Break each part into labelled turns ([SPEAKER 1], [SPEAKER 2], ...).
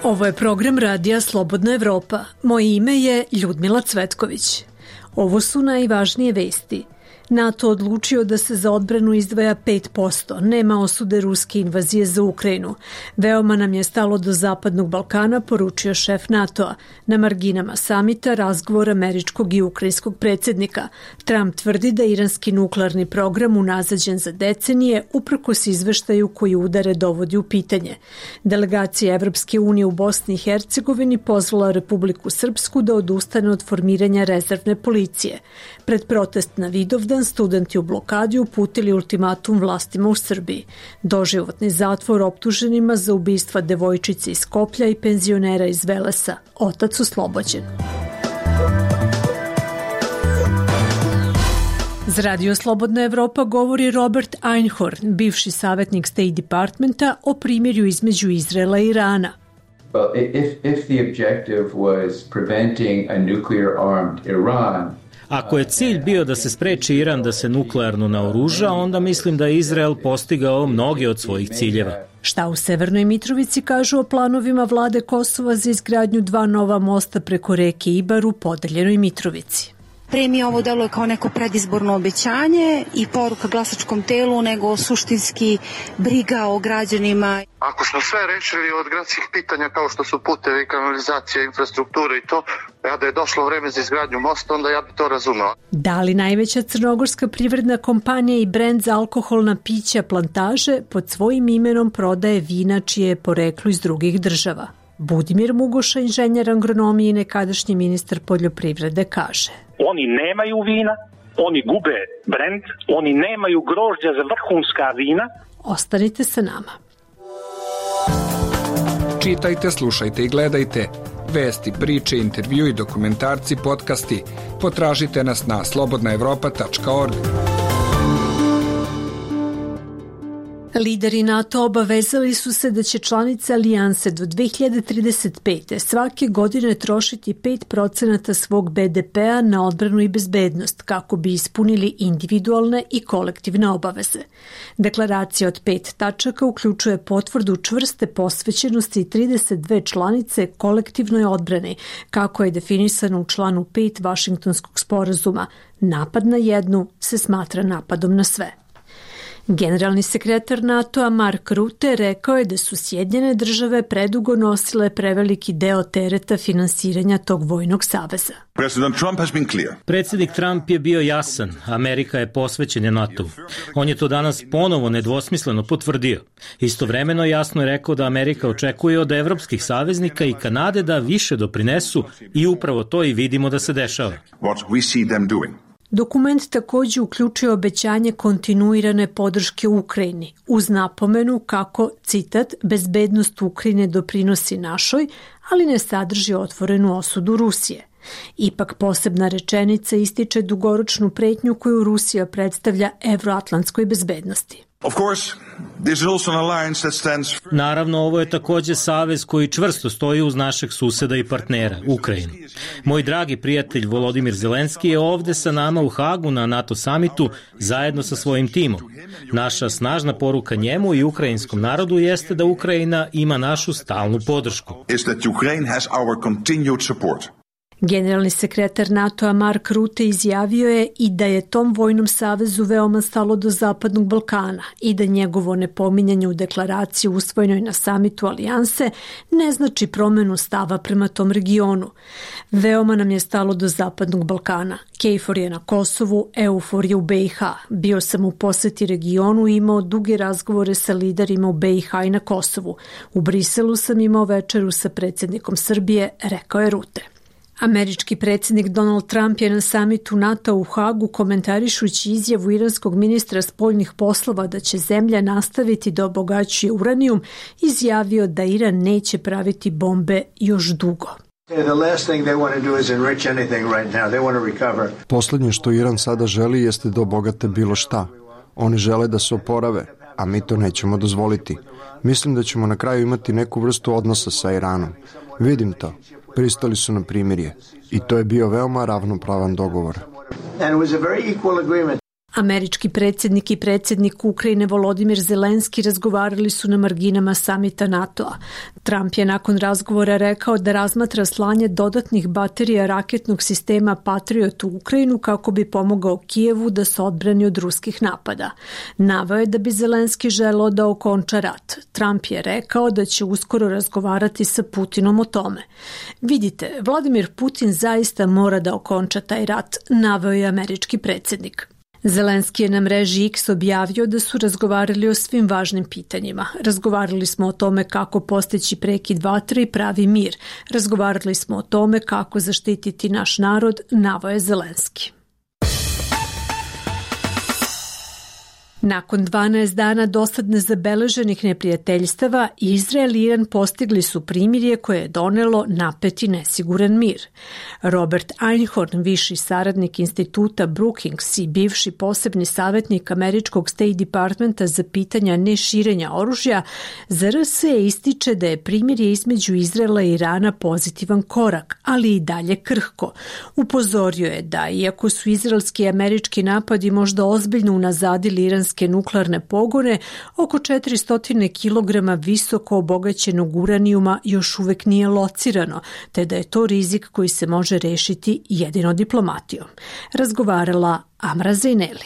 [SPEAKER 1] Ovo je program radija Slobodna Evropa. Moje ime je Ljudmila Cvetković. Ovo su najvažnije vesti. NATO odlučio da se za odbranu izdvaja 5%. Nema osude ruske invazije za Ukrajinu. Veoma nam je stalo do Zapadnog Balkana, poručio šef NATO-a. Na marginama samita razgovor američkog i ukrajinskog predsjednika. Trump tvrdi da iranski nuklearni program unazađen za decenije uprkos izveštaju koji udare dovodi u pitanje. Delegacija Evropske unije u Bosni i Hercegovini pozvala Republiku Srpsku da odustane od formiranja rezervne policije. Pred protest na Vidovdan studenti u blokadi uputili ultimatum vlastima u Srbiji. Doživotni zatvor optuženima za ubistva devojčice iz Skoplja i penzionera iz Velesa. Otac oslobođen. Za Radio Slobodna Evropa govori Robert Einhorn, bivši savjetnik State Departmenta, o primirju između Izraela i Irana.
[SPEAKER 2] Well, if the objective was preventing a nuclear-armed Iran,
[SPEAKER 3] ako je cilj bio da se spreči Iran da se nuklearno naoruža, onda mislim da je Izrael postigao mnoge od svojih ciljeva.
[SPEAKER 1] Šta u Severnoj Mitrovici kažu o planovima vlade Kosova za izgradnju 2 nova mosta preko reke Ibar u podeljenoj Mitrovici?
[SPEAKER 4] Pre mi ovo deluje kao neko predizborno obećanje i poruka glasačkom telu, nego suštinski briga o građanima.
[SPEAKER 5] Ako smo sve rešili od gradskih pitanja kao što su putevi, kanalizacija, infrastruktura i to, da je došlo vreme za izgradnju mosta, onda ja bi to razumeo.
[SPEAKER 1] Da li najveća crnogorska privredna kompanija i brend za alkoholna pića Plantaže pod svojim imenom prodaje vina čije je poreklo iz drugih država? Budimir Mugoša, inženjer agronomije i nekadašnji ministar poljoprivrede, kaže:
[SPEAKER 6] Oni nemaju vina, oni gube brend, oni nemaju grožđa za vrhunska vina.
[SPEAKER 1] Ostanite sa nama.
[SPEAKER 7] Čitajte, slušajte i gledajte. Vesti, priče, intervju i dokumentarci, podcasti. Potražite nas na slobodnaevropa.org.
[SPEAKER 1] Lideri NATO obavezali su se da će članice alijanse do 2035. svake godine trošiti 5% svog BDP-a na odbranu i bezbednost kako bi ispunili individualne i kolektivne obaveze. Deklaracija od 5 tačaka uključuje potvrdu čvrste posvećenosti 32 članice kolektivnoj odbrani, kako je definisano u članu 5 Vašingtonskog sporazuma. Napad na jednu se smatra napadom na sve. Generalni sekretar NATO-a Mark Rutte rekao je da su Sjedinjene države predugo nosile preveliki deo tereta finansiranja tog vojnog saveza.
[SPEAKER 3] Predsjednik Trump je bio jasan, Amerika je posvećena NATO. On je to danas ponovo nedvosmisleno potvrdio. Istovremeno jasno je rekao da Amerika očekuje od evropskih saveznika i Kanade da više doprinesu i upravo to i vidimo da se dešava.
[SPEAKER 1] Dokument također uključuje obećanje kontinuirane podrške Ukrajini, uz napomenu kako, citat, bezbednost Ukrajine doprinosi našoj, ali ne sadrži otvorenu osudu Rusije. Ipak posebna rečenica ističe dugoročnu pretnju koju Rusija predstavlja evroatlantskoj bezbednosti.
[SPEAKER 3] Naravno, ovo je također savez koji čvrsto stoji uz našeg suseda i partnera, Ukrajinu. Moj dragi prijatelj Volodimir Zelenski je ovde sa nama u Hagu na NATO samitu zajedno sa svojim timom. Naša snažna poruka njemu i ukrajinskom narodu jeste da Ukrajina ima našu stalnu podršku.
[SPEAKER 1] Generalni sekretar NATO-a Mark Rutte izjavio je i da je tom vojnom savezu veoma stalo do Zapadnog Balkana i da njegovo nepominjanje u deklaraciji usvojenoj na samitu alijanse ne znači promenu stava prema tom regionu. Veoma nam je stalo do Zapadnog Balkana. KFOR je na Kosovu, EUFOR je u BiH. Bio sam u poseti regionu i imao duge razgovore sa liderima u BiH i na Kosovu. U Briselu sam imao večeru sa predsjednikom Srbije, rekao je Rutte. Američki predsjednik Donald Trump je na samitu NATO u Hagu, komentarišući izjavu iranskog ministra spoljnih poslova da će zemlja nastaviti da obogaćuje uranijum, izjavio da Iran neće praviti bombe još dugo.
[SPEAKER 8] Poslednje što Iran sada želi jeste da obogate bilo šta. Oni žele da se oporave, a mi to nećemo dozvoliti. Mislim da ćemo na kraju imati neku vrstu odnosa sa Iranom. Vidim to. Pristali su na primirje i to je bio veoma ravnopravan dogovor.
[SPEAKER 1] Američki predsjednik i predsjednik Ukrajine Volodimir Zelenski razgovarali su na marginama samita NATO-a. Trump je nakon razgovora rekao da razmatra slanje dodatnih baterija raketnog sistema Patriot u Ukrajinu kako bi pomogao Kijevu da se odbrani od ruskih napada. Naveo je da bi Zelenski želeo da okonča rat. Trump je rekao da će uskoro razgovarati sa Putinom o tome. Vidite, Vladimir Putin zaista mora da okonča taj rat, naveo je američki predsjednik. Zelenski je na mreži X objavio da su razgovarali o svim važnim pitanjima. Razgovarali smo o tome kako postići prekid vatre i pravi mir. Razgovarali smo o tome kako zaštititi naš narod, naveo je Zelenski. Nakon 12 dana dosad nezabeleženih neprijateljstava, Izrael i Iran postigli su primirje koje je donelo napet i nesiguran mir. Robert Einhorn, viši saradnik instituta Brookings i bivši posebni savjetnik američkog State Departmenta za pitanja neširenja oružja, za RS ističe da je primirje između Izraela i Irana pozitivan korak, ali i dalje krhko. Upozorio je da, iako su izraelski i američki napadi možda ozbiljno unazadili iranske nuklearne pogone, oko 400 kg visoko obogaćenog uranijuma još uvek nije locirano, te da je to rizik koji se može rešiti jedino diplomatijom. Razgovarala Amra Zaineli.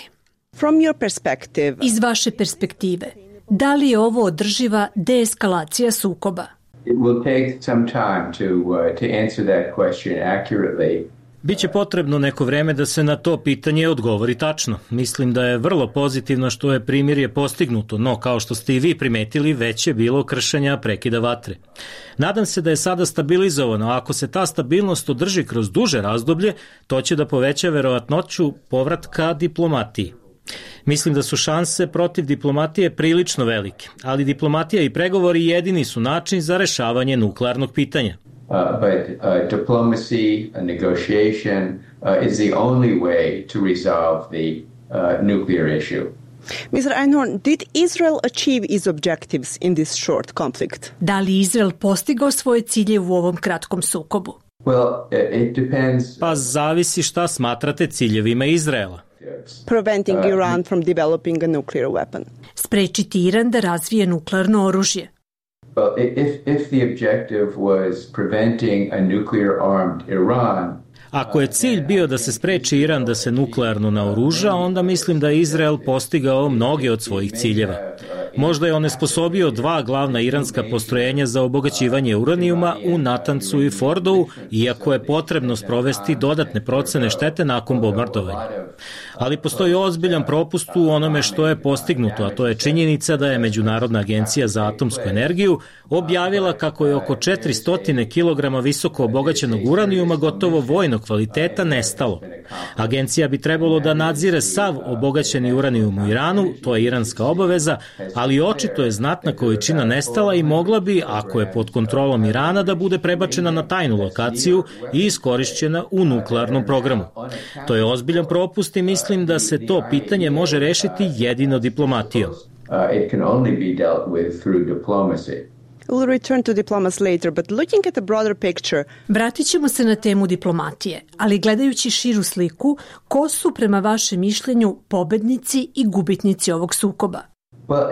[SPEAKER 1] Iz vaše perspektive, da li je ovo održiva deeskalacija sukoba?
[SPEAKER 2] It will take some time to answer that question accurately.
[SPEAKER 3] Biće potrebno neko vreme da se na to pitanje odgovori tačno. Mislim da je vrlo pozitivno što je primirje postignuto, no kao što ste i vi primetili, već je bilo kršenja prekida vatre. Nadam se da je sada stabilizovano, a ako se ta stabilnost održi kroz duže razdoblje, to će da poveća verovatnoću povratka diplomatiji. Mislim da su šanse protiv diplomatije prilično velike, ali diplomatija i pregovori jedini su način za rešavanje nuklearnog pitanja.
[SPEAKER 2] But diplomacy, negotiation is the only way to resolve the nuclear issue.
[SPEAKER 9] Mr. Einhorn, did Israel achieve its objectives in this short conflict?
[SPEAKER 1] Da li Izrael postigao svoje cilje u ovom kratkom sukobu?
[SPEAKER 2] Well, it depends.
[SPEAKER 3] Pa zavisi šta smatrate ciljevima Izraela.
[SPEAKER 9] Preventing Iran from developing a nuclear weapon.
[SPEAKER 1] Sprečiti Iran da razvije nuklearno oružje.
[SPEAKER 2] Well, if the objective was preventing a nuclear-armed Iran,
[SPEAKER 3] ako je cilj bio da se spreči Iran da se nuklearno naoruža, onda mislim da je Izrael postigao mnoge od svojih ciljeva. Možda je onesposobio 2 glavna iranska postrojenja za obogaćivanje uranijuma u Natancu i Fordovu, iako je potrebno sprovesti dodatne procene štete nakon bombardovanja. Ali postoji ozbiljan propust u onome što je postignuto, a to je činjenica da je Međunarodna agencija za atomsku energiju objavila kako je oko 400 kg visoko obogaćenog uranijuma gotovo vojnog kvaliteta nestalo. Agencija bi trebalo da nadzire sav obogaćeni uranijum u Iranu, to je iranska obaveza, ali očito je znatna količina nestala i mogla bi, ako je pod kontrolom Irana, da bude prebačena na tajnu lokaciju i iskorišćena u nuklearnom programu. To je ozbiljan propust i mislim da se to pitanje može rešiti jedino diplomatijom.
[SPEAKER 2] It can only be dealt with through diplomacy.
[SPEAKER 9] We'll return to diplomacy later, but looking at the broader picture.
[SPEAKER 1] Vratit ćemo se na temu diplomatije, ali gledajući širu sliku, ko su prema vašem mišljenju pobednici i gubitnici ovog sukoba?
[SPEAKER 2] Well,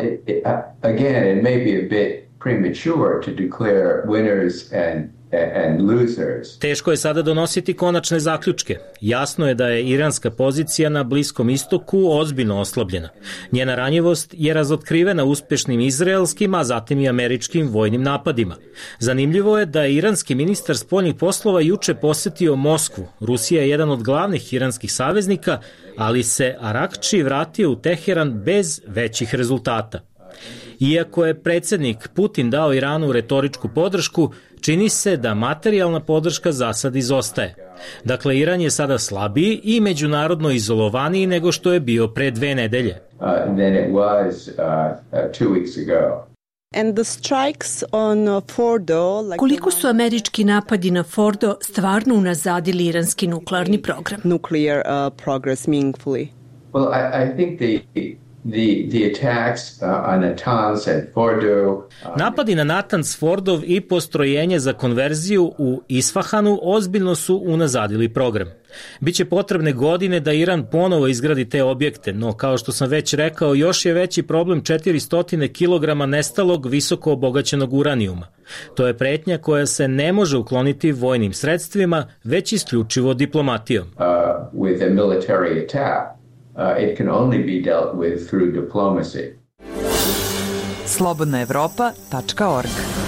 [SPEAKER 2] again, it may be a bit premature to declare winners and losers.
[SPEAKER 3] Teško je sada donositi konačne zaključke. Jasno je da je iranska pozicija na Bliskom istoku ozbiljno oslabljena. Njena ranjivost je razotkrivena uspešnim izraelskim, a zatim i američkim vojnim napadima. Zanimljivo je da je iranski ministar spoljnih poslova juče posetio Moskvu. Rusija je jedan od glavnih iranskih saveznika, ali se Arakči vratio u Teheran bez većih rezultata. Iako je predsjednik Putin dao Iranu retoričku podršku, čini se da materijalna podrška za sad izostaje. Dakle, Iran je sada slabiji i međunarodno izolovaniji nego što je bio pre 2 nedelje.
[SPEAKER 2] Than it was 2 weeks ago.
[SPEAKER 9] And the strikes on Fordo,
[SPEAKER 1] Koliko su američki napadi na Fordo stvarno unazadili iranski nuklearni program?
[SPEAKER 9] Nuclear progress meaningfully?
[SPEAKER 2] Well, I think The attacks on Natanz and Fordo.
[SPEAKER 3] Napadi na Natanz, Fordov i postrojenje za konverziju u Isfahanu ozbiljno su unazadili program. Biće potrebne godine da Iran ponovo izgradi te objekte, no kao što sam već rekao, još je veći problem 400 kg nestalog visoko obogaćenog uranijuma. To je pretnja koja se ne može ukloniti vojnim sredstvima, već isključivo diplomatijom.
[SPEAKER 2] With a military attack, it can only be dealt with through diplomacy.
[SPEAKER 10] slobodnaevropa.org.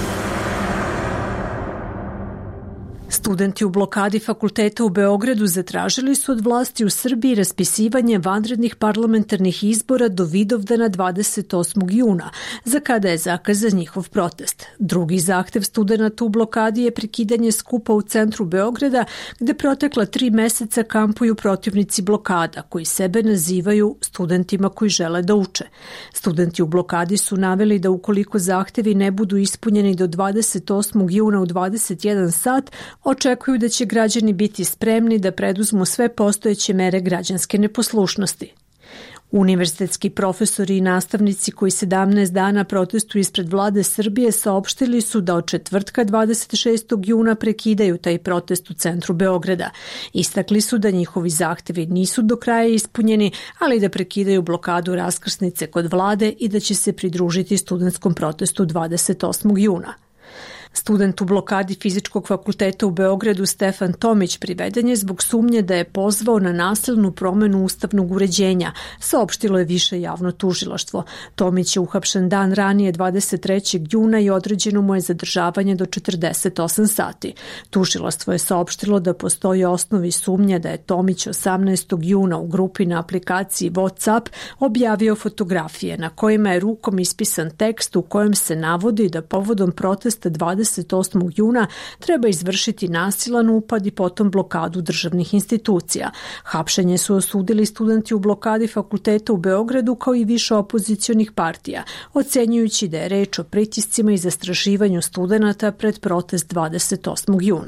[SPEAKER 1] Studenti u blokadi fakulteta u Beogradu zatražili su od vlasti u Srbiji raspisivanje vanrednih parlamentarnih izbora do Vidovdana 28. juna, za kada je zakazan njihov protest. Drugi zahtev studenata u blokadi je prekidanje skupa u centru Beograda, gde protekla 3 meseca kampuju protivnici blokada, koji sebe nazivaju studentima koji žele da uče. Studenti u blokadi su naveli da ukoliko zahtevi ne budu ispunjeni do 28. juna u 21 sat, očekuju da će građani biti spremni da preduzmu sve postojeće mere građanske neposlušnosti. Univerzitetski profesori i nastavnici koji 17 dana protestuju ispred vlade Srbije saopštili su da od četvrtka 26. juna prekidaju taj protest u centru Beograda. Istakli su da njihovi zahtevi nisu do kraja ispunjeni, ali da prekidaju blokadu raskrsnice kod vlade i da će se pridružiti studentskom protestu 28. juna. Student u blokadi Fizičkog fakulteta u Beogradu Stefan Tomić priveden je zbog sumnje da je pozvao na nasilnu promenu ustavnog uređenja, saopštilo je više javno tužilaštvo. Tomić je uhapšen dan ranije 23. juna i određeno mu je zadržavanje do 48 sati. Tužilaštvo je saopštilo da postoji osnovi sumnje da je Tomić 18. juna u grupi na aplikaciji WhatsApp objavio fotografije na kojima je rukom ispisan tekst u kojem se navodi da povodom protesta 28. juna treba izvršiti nasilan upad i potom blokadu državnih institucija. Hapšenje su osudili studenti u blokadi fakulteta u Beogradu kao i više opozicionih partija, ocenjujući da je reč o pritiscima i zastrašivanju studenata pred protest 28. juna.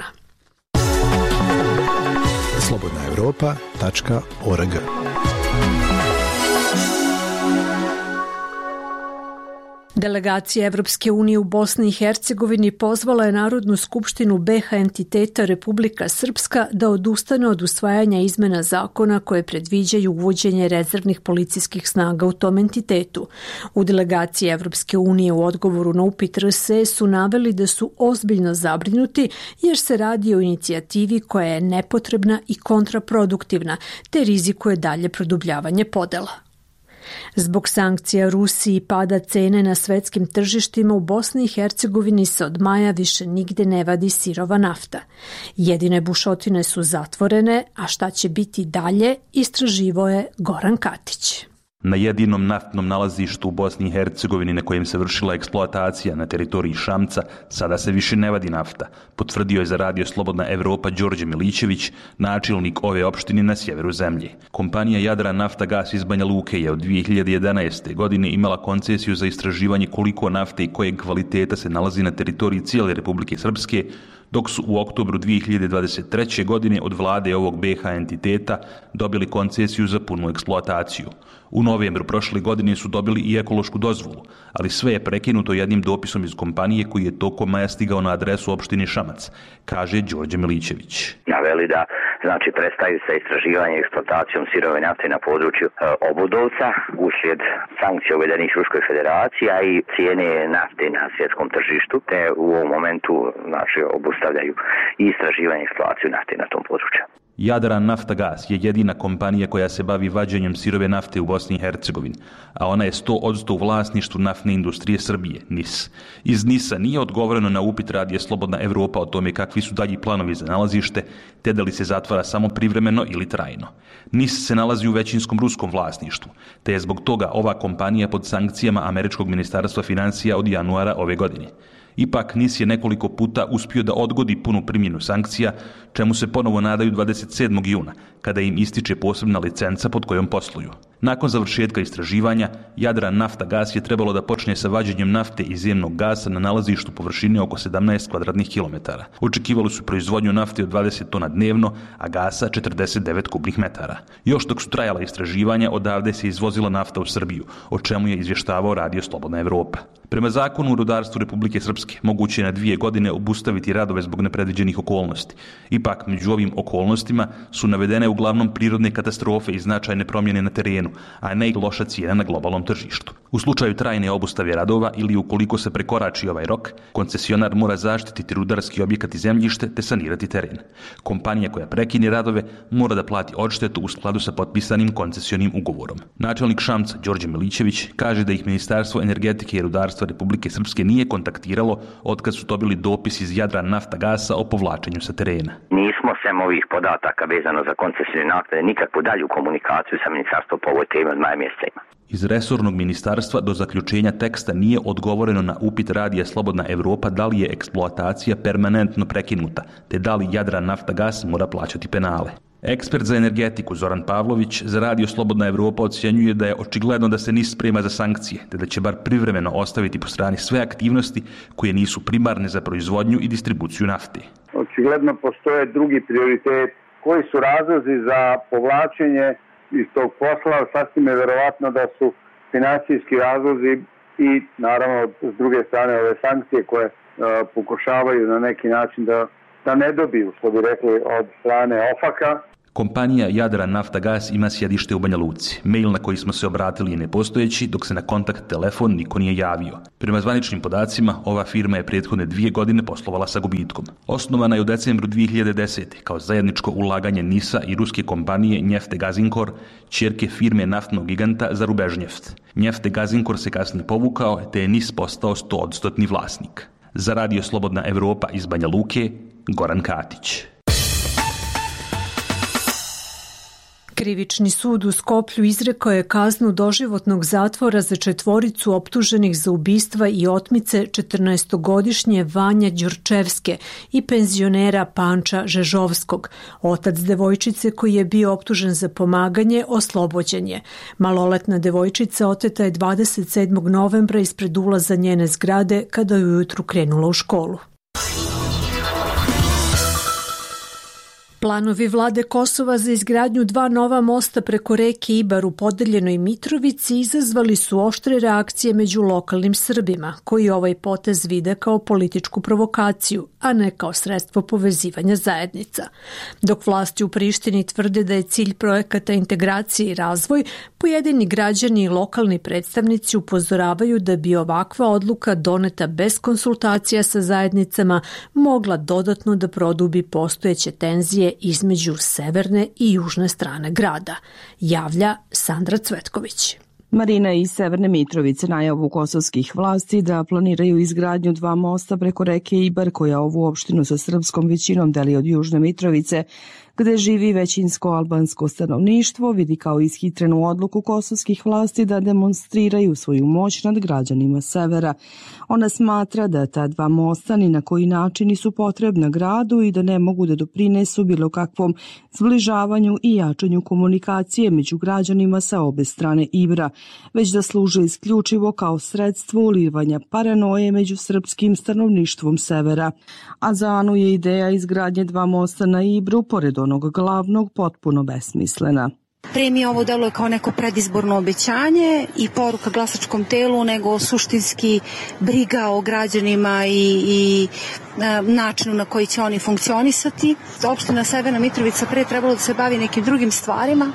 [SPEAKER 11] slobodnaevropa.org.
[SPEAKER 1] Delegacija Evropske unije u Bosni i Hercegovini pozvala je Narodnu skupštinu BiH entiteta Republika Srpska da odustane od usvajanja izmena zakona koje predviđaju uvođenje rezervnih policijskih snaga u tom entitetu. U delegaciji Evropske unije u odgovoru na upit RSE su naveli da su ozbiljno zabrinuti jer se radi o inicijativi koja je nepotrebna i kontraproduktivna, te rizikuje dalje produbljavanje podela. Zbog sankcija Rusiji i pada cene na svetskim tržištima u Bosni i Hercegovini se od maja više nigde ne vadi sirova nafta. Jedine bušotine su zatvorene, a šta će biti dalje, istraživao je Goran Katić.
[SPEAKER 12] Na jedinom naftnom nalazištu u Bosni i Hercegovini na kojem se vršila eksploatacija na teritoriji Šamca sada se više ne vadi nafta, potvrdio je za Radio Slobodna Evropa Đorđe Milićević, načelnik ove opštine na sjeveru zemlje. Kompanija Jadran Nafta Gas iz Banja Luke je od 2011. godine imala koncesiju za istraživanje koliko nafte i kojeg kvaliteta se nalazi na teritoriji cijele Republike Srpske, dok su u oktobru 2023. godine od vlade ovog BiH entiteta dobili koncesiju za punu eksploataciju. U novembru prošle godine su dobili i ekološku dozvolu, ali sve je prekinuto jednim dopisom iz kompanije koji je tokom maja stigao na adresu opštine Šamac, kaže Đorđe Milićević.
[SPEAKER 13] Naveli da prestaju sa istraživanjem i eksploatacijom sirove nafte na području Obudovca uslijed sankcija uvedenih Ruskoj federaciji, a i cijene nafte na svjetskom tržištu, te u ovom momentu obustavljaju i istraživanje i eksploataciju nafte na tom području.
[SPEAKER 12] Jadran Nafta Gas je jedina kompanija koja se bavi vađenjem sirove nafte u Bosni i Hercegovini, a ona je 100% u vlasništvu naftne industrije Srbije, NIS. Iz NIS-a nije odgovoreno na upit Radija Slobodna Evropa o tome kakvi su dalji planovi za nalazište, te da li se zatvara samo privremeno ili trajno. NIS se nalazi u većinskom ruskom vlasništvu, te je zbog toga ova kompanija pod sankcijama Američkog ministarstva financija od januara ove godine. Ipak NIS je nekoliko puta uspio da odgodi punu primjenu sankcija, čemu se ponovo nadaju 27. juna, kada im ističe posebna licenca pod kojom posluju. Nakon završetka istraživanja, Jadran nafta gas je trebalo da počne sa vađenjem nafte i zemnog gasa na nalazištu površine oko 17 kvadratnih kilometara. Očekivali su proizvodnju nafte od 20 tona dnevno, a gasa 49 kubnih metara. Još dok su trajala istraživanja, odavde se izvozila nafta u Srbiju, o čemu je izvještavao Radio Slobodna Evropa. Prema zakonu o rudarstvu Republike Srpske moguće je na 2 godine obustaviti radove zbog nepredviđenih okolnosti. Ipak, među ovim okolnostima su navedene uglavnom prirodne katastrofe i značajne promjene na terenu, a ne i loša cijena na globalnom tržištu. U slučaju trajne obustave radova ili ukoliko se prekorači ovaj rok, koncesionar mora zaštititi rudarski objekat i zemljište te sanirati teren. Kompanija koja prekine radove mora da plati odštetu u skladu sa potpisanim koncesionim ugovorom. Načelnik Šamca Đorđe Milićević kaže da ih Ministarstvo energetike i rudarstva Republike Srpske nije kontaktiralo otkad su dobili dopis iz Jadran nafta gasa o povlačenju sa terena.
[SPEAKER 13] Nismo sem ovih podataka vezano za koncesijne naknade nikakvu dalju komunikaciju sa ministarstvom po ovoj temi od maja mjeseca ima.
[SPEAKER 12] Iz resornog ministarstva do zaključenja teksta nije odgovoreno na upit Radija Slobodna Evropa da li je eksploatacija permanentno prekinuta, te da li Jadran nafta gas mora plaćati penale. Ekspert za energetiku Zoran Pavlović za Radio Slobodna Evropa ocjenjuje da je očigledno da se NIS sprema za sankcije, te da će bar privremeno ostaviti po strani sve aktivnosti koje nisu primarne za proizvodnju i distribuciju nafte.
[SPEAKER 10] Očigledno postoje drugi prioritet. Koji su razlozi za povlačenje iz tog posla? Sasvim je verovatno da su financijski razlozi i naravno s druge strane ove sankcije koje pokušavaju na neki način da ne dobiju, što bi rekli, od strane OFAK-a.
[SPEAKER 12] Kompanija Jadran nafta gas ima sjedište u Banja Luci. Mail na koji smo se obratili je nepostojeći, dok se na kontakt telefon niko nije javio. Prema zvaničnim podacima, ova firma je prethodne 2 godine poslovala sa gubitkom. Osnovana je u decembru 2010. kao zajedničko ulaganje NIS-a i ruske kompanije Neftegazinkor, ćerke firme naftnog giganta Zarubežnjeft. Neftegazinkor se kasnije povukao, te je NIS postao 100% vlasnik. Za Radio Slobodna Evropa iz Banja Luke, Goran Katić.
[SPEAKER 1] Krivični sud u Skoplju izrekao je kaznu doživotnog zatvora za 4 optuženih za ubistva i otmice 14-godišnje Vanja Đurčevske i penzionera Panča Žežovskog. Otac devojčice koji je bio optužen za pomaganje oslobođen je. Maloletna devojčica oteta je 27. novembra ispred ulaza njene zgrade kada je ujutru krenula u školu. Planovi vlade Kosova za izgradnju 2 nova mosta preko reke Ibar u podeljenoj Mitrovici izazvali su oštre reakcije među lokalnim Srbima, koji ovaj potez vide kao političku provokaciju, a ne kao sredstvo povezivanja zajednica. Dok vlasti u Prištini tvrde da je cilj projekata integracije i razvoj, pojedini građani i lokalni predstavnici upozoravaju da bi ovakva odluka doneta bez konsultacija sa zajednicama mogla dodatno da produbi postojeće tenzije između severne i južne strane grada, javlja Sandra Cvetković.
[SPEAKER 11] Marina iz Severne Mitrovice najavu kosovskih vlasti da planiraju izgradnju 2 mosta preko reke Ibar koja ovu opštinu sa srpskom većinom deli od Južne Mitrovice, gde živi većinsko albansko stanovništvo, vidi kao ishitrenu odluku kosovskih vlasti da demonstriraju svoju moć nad građanima severa. Ona smatra da ta 2 mosta ni na koji način nisu potrebna gradu i da ne mogu da doprinesu bilo kakvom zbližavanju i jačanju komunikacije među građanima sa obe strane Ibra, već da služe isključivo kao sredstvo ulivanja paranoje među srpskim stanovništvom severa. A za Anu je ideja izgradnje 2 mosta na Ibru, pored onog glavnog, potpuno besmislena.
[SPEAKER 4] Pre mi ovo deluje kao neko predizborno obećanje i poruka glasačkom telu, nego suštinski briga o građanima i načinu na koji će oni funkcionisati. Opština Severna Mitrovica pre trebalo da se bavi nekim drugim stvarima,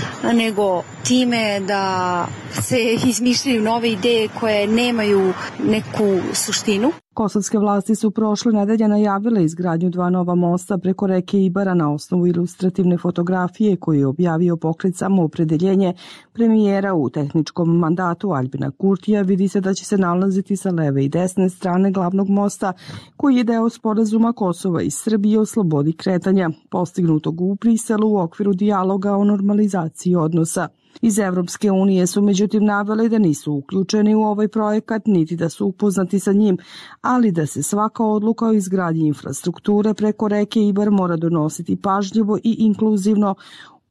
[SPEAKER 4] nego time da se izmišljaju nove ideje koje nemaju neku suštinu.
[SPEAKER 11] Kosovske vlasti su prošle nedelje najavile izgradnju 2 nova mosta preko reke Ibara na osnovu ilustrativne fotografije koju je objavio pokret Samoopredeljenje premijera u tehničkom mandatu Aljbina Kurtija. Vidi se da će se nalaziti sa leve i desne strane glavnog mosta koji je deo sporazuma Kosova i Srbije o slobodi kretanja, postignutog u Briselu u okviru dijaloga o normalizaciji odnosa. Iz Evropske unije su međutim naveli da nisu uključeni u ovaj projekat niti da su upoznati sa njim, ali da se svaka odluka o izgradnji infrastrukture preko reke Ibar mora donositi pažljivo i inkluzivno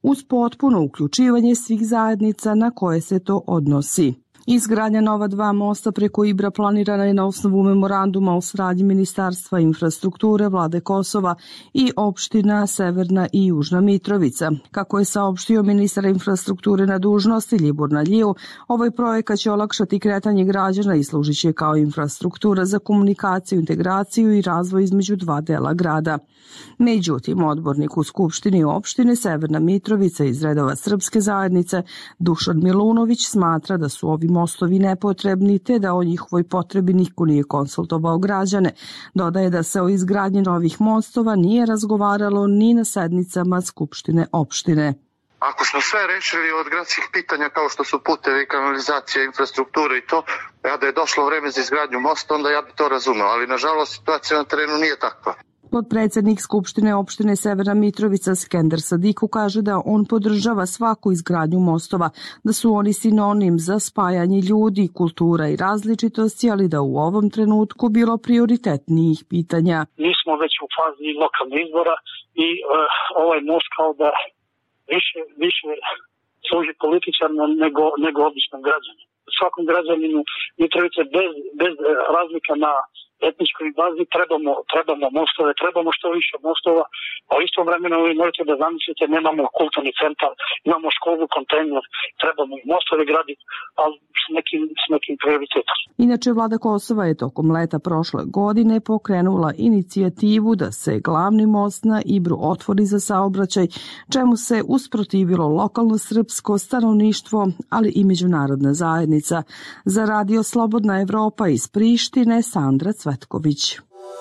[SPEAKER 11] uz potpuno uključivanje svih zajednica na koje se to odnosi. Izgradnja nova 2 mosta preko Ibra planirana je na osnovu memoranduma o saradnji Ministarstva infrastrukture, Vlade Kosova i opština Severna i Južna Mitrovica. Kako je saopštio ministar infrastrukture na dužnosti Ljibor Naljiju, ovaj projekat će olakšati kretanje građana i služit će kao infrastruktura za komunikaciju, integraciju i razvoj između dva dela grada. Međutim, odbornik u Skupštini opštine Severna Mitrovica iz redova Srpske zajednice Dušan Milunović smatra da su ovi mostovi nepotrebni te da o njihovoj potrebi niko nije konsultovao građane. Dodaje da se o izgradnji novih mostova nije razgovaralo ni na sednicama Skupštine opštine.
[SPEAKER 5] Ako smo sve rešili od gradskih pitanja kao što su putevi, kanalizacija, infrastruktura i to, da je došlo vreme za izgradnju mosta, onda ja bi to razumeo, ali nažalost situacija na terenu nije takva.
[SPEAKER 11] Podpredsednik Skupštine opštine Severna Mitrovica Skender Sadiku kaže da on podržava svaku izgradnju mostova, da su oni sinonim za spajanje ljudi, kultura i različitosti, ali da u ovom trenutku bilo prioritetnijih pitanja.
[SPEAKER 6] Mi smo već u fazi lokalnih izbora i ovaj most kao da više služi političarno nego običnom građanu. Svakom građaninu Mitrovice bez razlika na etničkoj bazi trebamo mostove, trebamo što više mostova, a u istom vremenu vi možete da zamislite, nemamo kulturni centar, imamo školu, kontejner, trebamo i mostove graditi, ali s nekim prioritetom.
[SPEAKER 11] Inače, vlada Kosova je tokom leta prošle godine pokrenula inicijativu da se glavni most na Ibru otvori za saobraćaj, čemu se usprotivilo lokalno srpsko stanovništvo, ali i međunarodna zajednica. Za Radio Slobodna Evropa iz Prištine, Sandra Cvetković.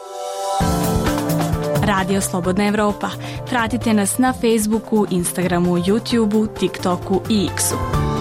[SPEAKER 14] Radio Slobodna Evropa. Pratite nas na Facebooku, Instagramu, YouTubeu, TikToku i X-u.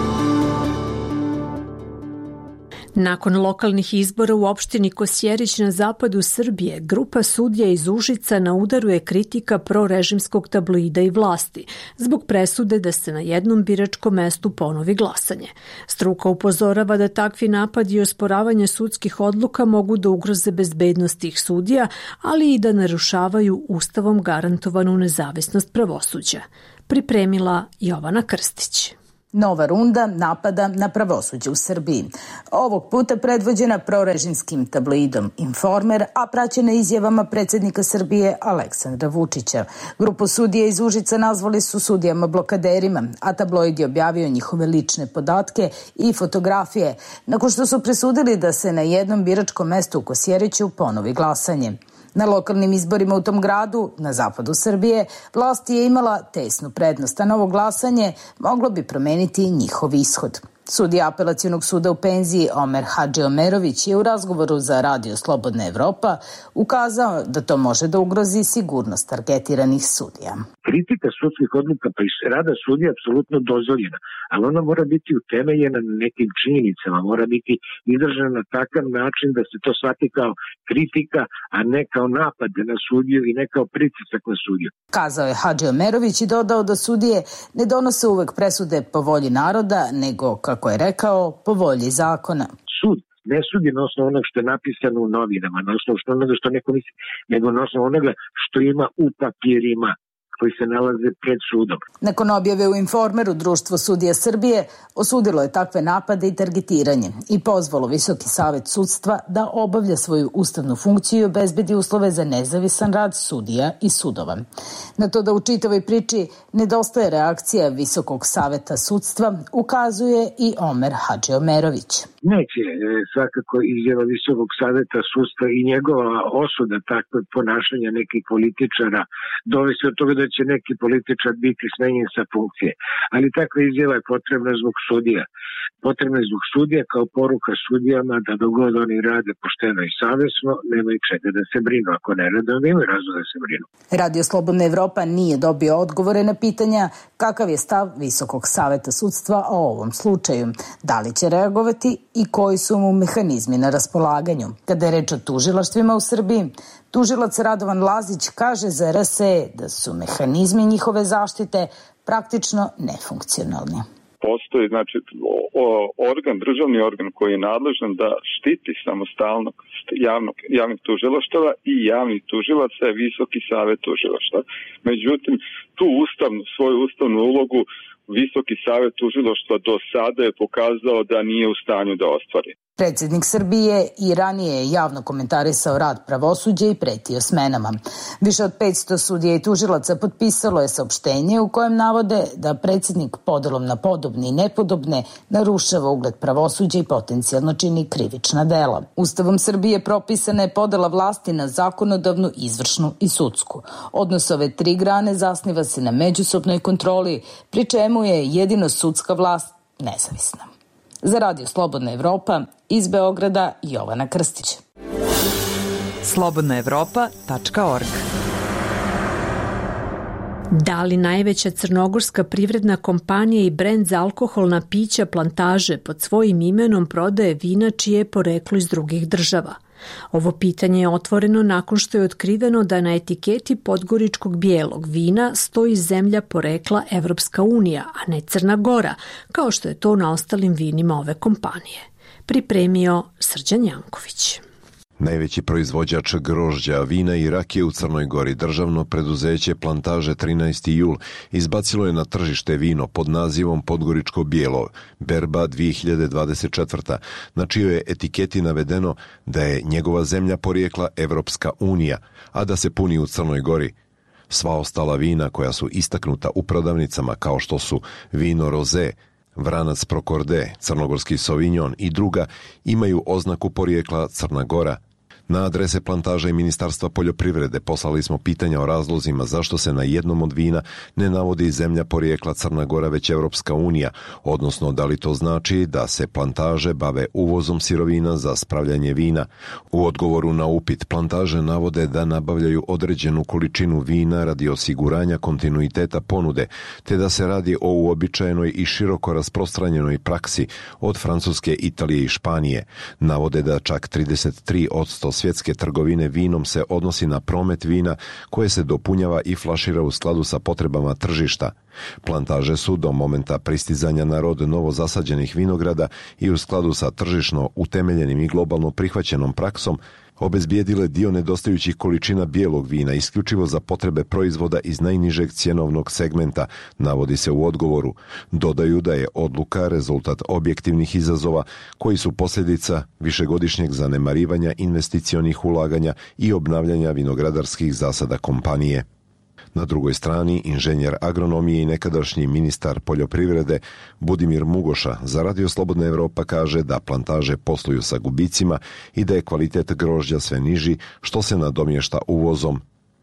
[SPEAKER 1] Nakon lokalnih izbora u opštini Kosjerić na zapadu Srbije, grupa sudija iz Užica na udaru je kritika prorežimskog tabloida i vlasti, zbog presude da se na jednom biračkom mestu ponovi glasanje. Struka upozorava da takvi napadi i osporavanje sudskih odluka mogu da ugroze bezbednost tih sudija, ali i da narušavaju ustavom garantovanu nezavisnost pravosuđa. Pripremila Jovana Krstić.
[SPEAKER 15] Nova runda napada na pravosuđe u Srbiji. Ovog puta predvođena prorežimskim tabloidom Informer, a praćena izjavama predsjednika Srbije Aleksandra Vučića. Grupu sudija iz Užica nazvali su sudijama blokaderima, a tabloid je objavio njihove lične podatke i fotografije, nakon što su presudili da se na jednom biračkom mestu u Kosjeriću ponovi glasanje. Na lokalnim izborima u tom gradu, na zapadu Srbije, vlast je imala tesnu prednost, a novo glasanje moglo bi promeniti njihov ishod. Sudija Apelacionog suda u penziji Omer Hadžiomerović je u razgovoru za Radio Slobodna Evropa ukazao da to može da ugrozi sigurnost targetiranih sudija.
[SPEAKER 16] Kritika sudskih odluka pa i rada sudija je apsolutno dozvoljena, ali ona mora biti utemeljena na nekim činjenicama, mora biti izražena na takav način da se to shvati kao kritika, a ne kao napad na sudiju i ne kao pritisak na sudiju.
[SPEAKER 15] Kazao je Hadžiomerović i dodao da sudije ne donose uvek presude po volji naroda, nego, kako je rekao, po volji zakona.
[SPEAKER 16] Sud ne sudi na osnovu onoga što je napisano u novinama, na osnovu onoga što neko misli, nego na osnovu onoga što ima u papirima koji se nalaze pred sudom.
[SPEAKER 15] Nakon objave u Informeru, Društvo sudija Srbije osudilo je takve napade i targetiranje i pozvalo Visoki savet sudstva da obavlja svoju ustavnu funkciju i obezbedi uslove za nezavisan rad sudija i sudova. Na to da u čitavoj priči nedostaje reakcija Visokog saveta sudstva ukazuje i Omer Hadžiomerović.
[SPEAKER 16] Neće svakako izjava Visokog saveta sudstva i njegova osuda takvog ponašanja nekih političara dovesti od toga da će neki političar biti smenjen sa funkcije. Ali takva izjava je potrebna zbog sudija. Potrebna je zbog sudija kao poruka sudijama da dogod oni rade pošteno i savjesno, nemaju čega da se brinu. Ako ne rade, onda imaju razlog da se brinu.
[SPEAKER 15] Radio Slobodna Evropa nije dobio odgovore na pitanja kakav je stav Visokog saveta sudstva o ovom slučaju. Da li će reagovati i koji su mu mehanizmi na raspolaganju. Kada je reč o tužilaštvima u Srbiji, tužilac Radovan Lazić kaže za RSE da su mehanizmi njihove zaštite praktično nefunkcionalni.
[SPEAKER 17] postoji znači državni organ koji je nadležan da štiti samostalnost javnih tužilaštava i javnih tužilaca je Visoki savet tužilaštva. Međutim, tu svoju ustavnu ulogu Visoki savet tužilaštva do sada je pokazao da nije u stanju da ostvari.
[SPEAKER 15] Predsjednik Srbije i ranije je javno komentarisao rad pravosuđa i pretio smenama. Više od 500 sudija i tužilaca potpisalo je saopštenje u kojem navode da predsjednik podelom na podobne i nepodobne narušava ugled pravosuđa i potencijalno čini krivična dela. Ustavom Srbije propisana je podela vlasti na zakonodavnu, izvršnu i sudsku. Odnos ove tri grane zasniva se na međusobnoj kontroli, pri čemu je jedino sudska vlast nezavisna. Za Radio Slobodna Evropa, iz Beograda, Jovana Krstić.
[SPEAKER 18] slobodnaevropa.org.
[SPEAKER 1] Da li najveća crnogorska privredna kompanija i brend za alkoholna pića Plantaže pod svojim imenom prodaje vina čije je poreklo iz drugih država? Ovo pitanje je otvoreno nakon što je otkriveno da na etiketi podgoričkog bijelog vina stoji zemlja porekla Evropska unija, a ne Crna Gora, kao što je to na ostalim vinima ove kompanije. Pripremio Srđan Janković.
[SPEAKER 19] Najveći proizvođač grožđa, vina i rakije u Crnoj Gori, državno preduzeće Plantaže 13. jul, izbacilo je na tržište vino pod nazivom Podgoričko bijelo, berba 2024. na čijoj je etiketi navedeno da je njegova zemlja porijekla Evropska unija, a da se puni u Crnoj Gori. Sva ostala vina koja su istaknuta u prodavnicama kao što su vino roze, vranac prokorde, crnogorski sovinjon i druga imaju oznaku porijekla Crna Gora. Na adrese Plantaže i Ministarstva poljoprivrede poslali smo pitanja o razlozima zašto se na jednom od vina ne navodi zemlja porijekla Crna Gora već Evropska unija, odnosno da li to znači da se Plantaže bave uvozom sirovina za spravljanje vina. U odgovoru na upit Plantaže navode da nabavljaju određenu količinu vina radi osiguranja kontinuiteta ponude, te da se radi o uobičajenoj i široko rasprostranjenoj praksi od Francuske, Italije i Španije. Navode da čak 33% svjetske trgovine vinom se odnosi na promet vina koje se dopunjava i flašira u skladu sa potrebama tržišta. Plantaže su do momenta pristizanja na rod novo zasađenih vinograda i u skladu sa tržišno utemeljenim i globalno prihvaćenom praksom obezbijedile dio nedostajućih količina bijelog vina isključivo za potrebe proizvoda iz najnižeg cjenovnog segmenta, navodi se u odgovoru. Dodaju da je odluka rezultat objektivnih izazova koji su posljedica višegodišnjeg zanemarivanja investicionih ulaganja i obnavljanja vinogradarskih zasada kompanije. Na drugoj strani, inženjer agronomije i nekadašnji ministar poljoprivrede Budimir Mugoša za Radio Slobodna Evropa kaže da Plantaže posluju sa gubicima i da je kvalitet grožđa sve niži, što se nadomješta uvozom.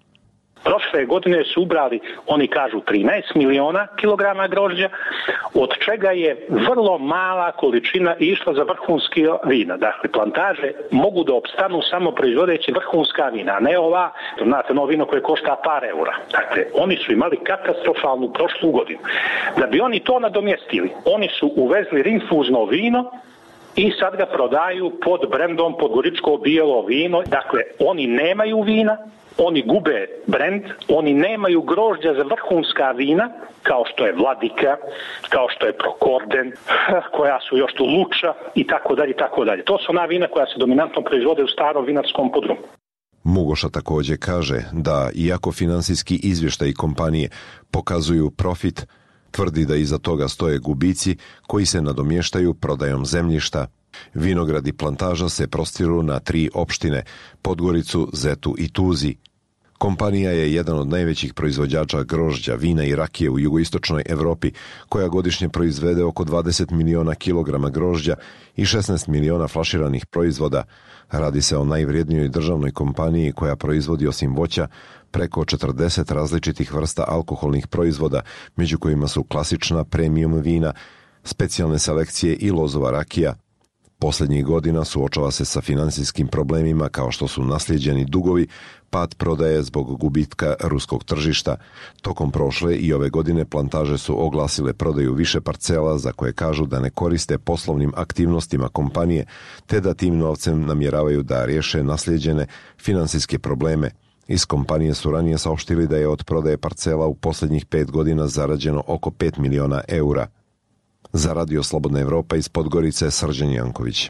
[SPEAKER 20] Prošle godine su ubrali, oni kažu 13 miliona kilograma grožđa, od čega je vrlo mala količina išla za vrhunski vina. Dakle, Plantaže mogu da opstanu samo proizvodeći vrhunska vina, a ne ova, znate, novo vino koje košta par eura. Dakle, oni su imali katastrofalnu prošlu godinu. Da bi oni to nadomjestili, oni su uvezli rinfuzno vino i sad ga prodaju pod brendom Podgoričko bijelo vino. Dakle, oni nemaju vina, oni gube brend, oni nemaju grožđa za vrhunska vina, kao što je Vladika, kao što je Prokorden, koja su još tu Luča i tako dalje, i tako dalje. To su ona vina koja se dominantno proizvode u starom vinarskom podrumu.
[SPEAKER 19] Mugoša također kaže da iako finansijski izvještaji kompanije pokazuju profit, tvrdi da iza toga stoje gubici koji se nadomještaju prodajom zemljišta. Vinogradi Plantaža se prostiru na 3 opštine, Podgoricu, Zetu i Tuzi. Kompanija je jedan od najvećih proizvođača grožđa, vina i rakije u jugoistočnoj Evropi, koja godišnje proizvede oko 20 miliona kilograma grožđa i 16 miliona flaširanih proizvoda. Radi se o najvrijednijoj državnoj kompaniji koja proizvodi osim voća preko 40 različitih vrsta alkoholnih proizvoda, među kojima su klasična premium vina, specijalne selekcije i lozova rakija. Posljednjih godina suočava se sa financijskim problemima kao što su naslijeđeni dugovi, pad prodaje zbog gubitka ruskog tržišta. Tokom prošle i ove godine Plantaže su oglasile prodaju više parcela za koje kažu da ne koriste poslovnim aktivnostima kompanije, te da tim novcem namjeravaju da riješe naslijeđene financijske probleme. Iz kompanije su ranije saopštili da je od prodaje parcela u posljednjih 5 godina zarađeno oko 5 miliona eura. Za Radio Slobodna Evropa iz Podgorice, Srđan Janković.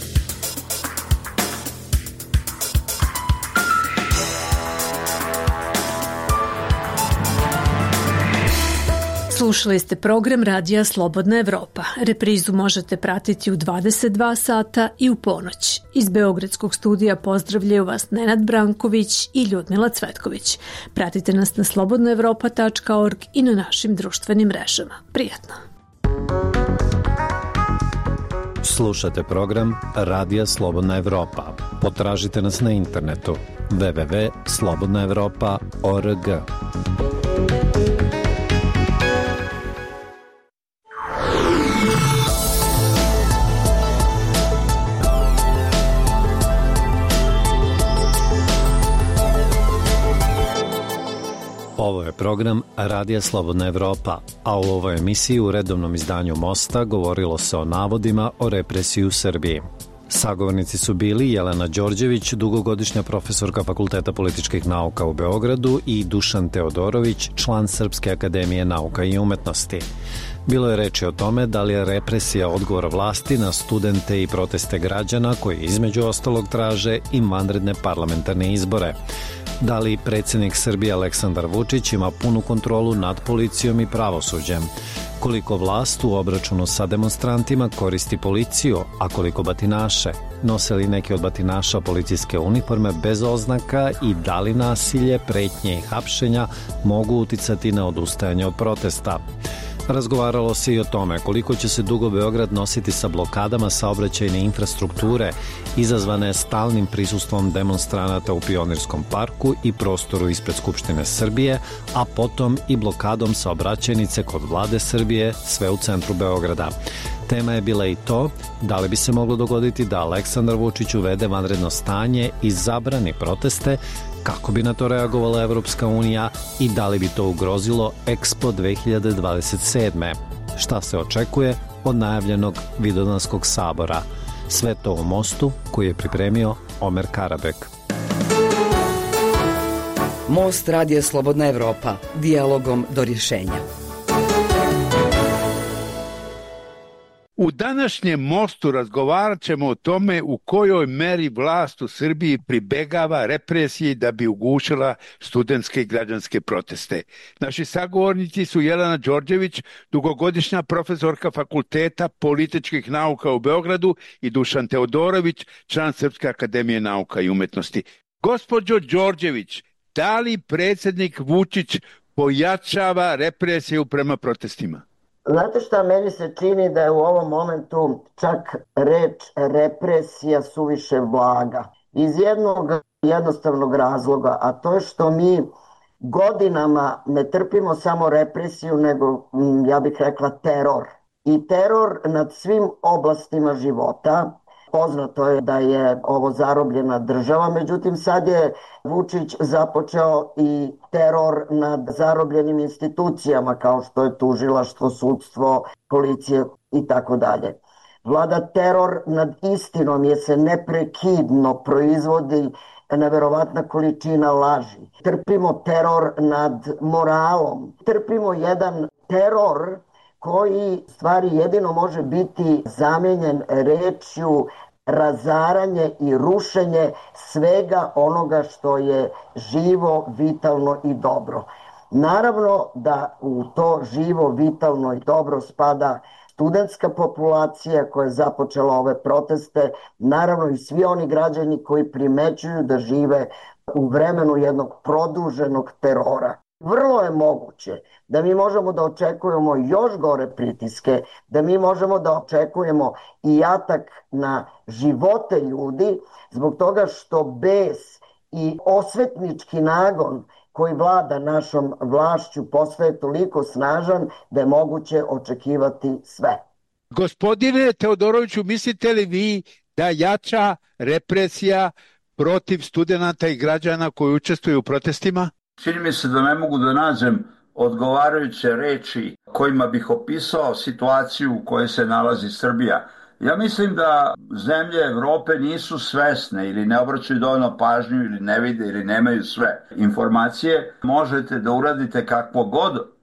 [SPEAKER 1] Slušali ste program Radija Slobodna Evropa. Reprizu možete pratiti u 22 sata i u ponoć. Iz Beogradskog studija pozdravljaju vas Nenad Branković i Ljudmila Cvetković. Pratite nas na slobodnaevropa.org i na našim društvenim mrežama. Prijatno!
[SPEAKER 18] Slušate program Radija Slobodna Evropa. Potražite nas na internetu www.slobodnaevropa.org. Ovo je program Radija Slobodna Evropa, a u ovoj emisiji u redovnom izdanju Mosta govorilo se o navodima o represiji u Srbiji. Sagovornici su bili Jelena Đorđević, dugogodišnja profesorka Fakulteta političkih nauka u Beogradu, i Dušan Teodorović, član Srpske akademije nauka i umetnosti. Bilo je reči o tome da li je represija odgovor vlasti na studente i proteste građana koji između ostalog traže i vanredne parlamentarne izbore. Da li predsjednik Srbije Aleksandar Vučić ima punu kontrolu nad policijom i pravosuđem? Koliko vlast u obračunu sa demonstrantima koristi policiju, a koliko batinaše? Nose li neki od batinaša policijske uniforme bez oznaka i da li nasilje, pretnje i hapšenja mogu uticati na odustajanje od protesta? Razgovaralo se i o tome koliko će se dugo Beograd nositi sa blokadama saobraćajne infrastrukture izazvane stalnim prisustvom demonstranata u Pionirskom parku i prostoru ispred Skupštine Srbije, a potom i blokadom saobraćajnice kod vlade Srbije, sve u centru Beograda. Tema je bila i to da li bi se moglo dogoditi da Aleksandar Vučić uvede vanredno stanje i zabrani proteste, kako bi na to reagovala Evropska unija i da li bi to ugrozilo Expo 2027. Šta se očekuje od najavljenog Vidovdanskog sabora? Sve to u Mostu koji je pripremio Omer Karabek.
[SPEAKER 21] Most Radija Slobodna Evropa. Dijalogom do rješenja.
[SPEAKER 22] U današnjem Mostu razgovarat ćemo o tome u kojoj meri vlast u Srbiji pribegava represiji da bi ugušila studentske i građanske proteste. Naši sagovornici su Jelena Đorđević, dugogodišnja profesorka Fakulteta političkih nauka u Beogradu, i Dušan Teodorović, član Srpske akademije nauka i umetnosti. Gospođo Đorđević, da li predsjednik Vučić pojačava represiju prema protestima?
[SPEAKER 23] Znate šta, meni se čini da je u ovom momentu čak reč represija suviše blaga. Iz jednog jednostavnog razloga, a to je što mi godinama ne trpimo samo represiju, nego, ja bih rekla, teror. I teror nad svim oblastima života. Poznato je da je ovo zarobljena država, međutim sad je Vučić započeo i teror nad zarobljenim institucijama kao što je tužilaštvo, sudstvo, policija i tako dalje. Vlada teror nad istinom jer se neprekidno proizvodi neverovatna količina laži. Trpimo teror nad moralom, trpimo jedan teror koji stvari jedino može biti zamijenjen rečju razaranje i rušenje svega onoga što je živo, vitalno i dobro. Naravno da u to živo, vitalno i dobro spada studentska populacija koja je započela ove proteste, naravno i svi oni građani koji primećuju da žive u vremenu jednog produženog terora. Vrlo je moguće da mi možemo da očekujemo još gore pritiske, da mi možemo da očekujemo i atak na živote ljudi zbog toga što bes i osvetnički nagon koji vlada našom vlašću postaje toliko snažan da je moguće očekivati sve.
[SPEAKER 22] Gospodine Teodoroviću, mislite li vi da jača represija protiv studenata i građana koji učestvuju u protestima?
[SPEAKER 24] Čini mi se da ne mogu da nađem odgovarajuće reči kojima bih opisao situaciju u kojoj se nalazi Srbija. Ja mislim da zemlje Evrope nisu svesne ili ne obraćaju dovoljno pažnju ili ne vide ili nemaju sve informacije. Možete da uradite kakvo god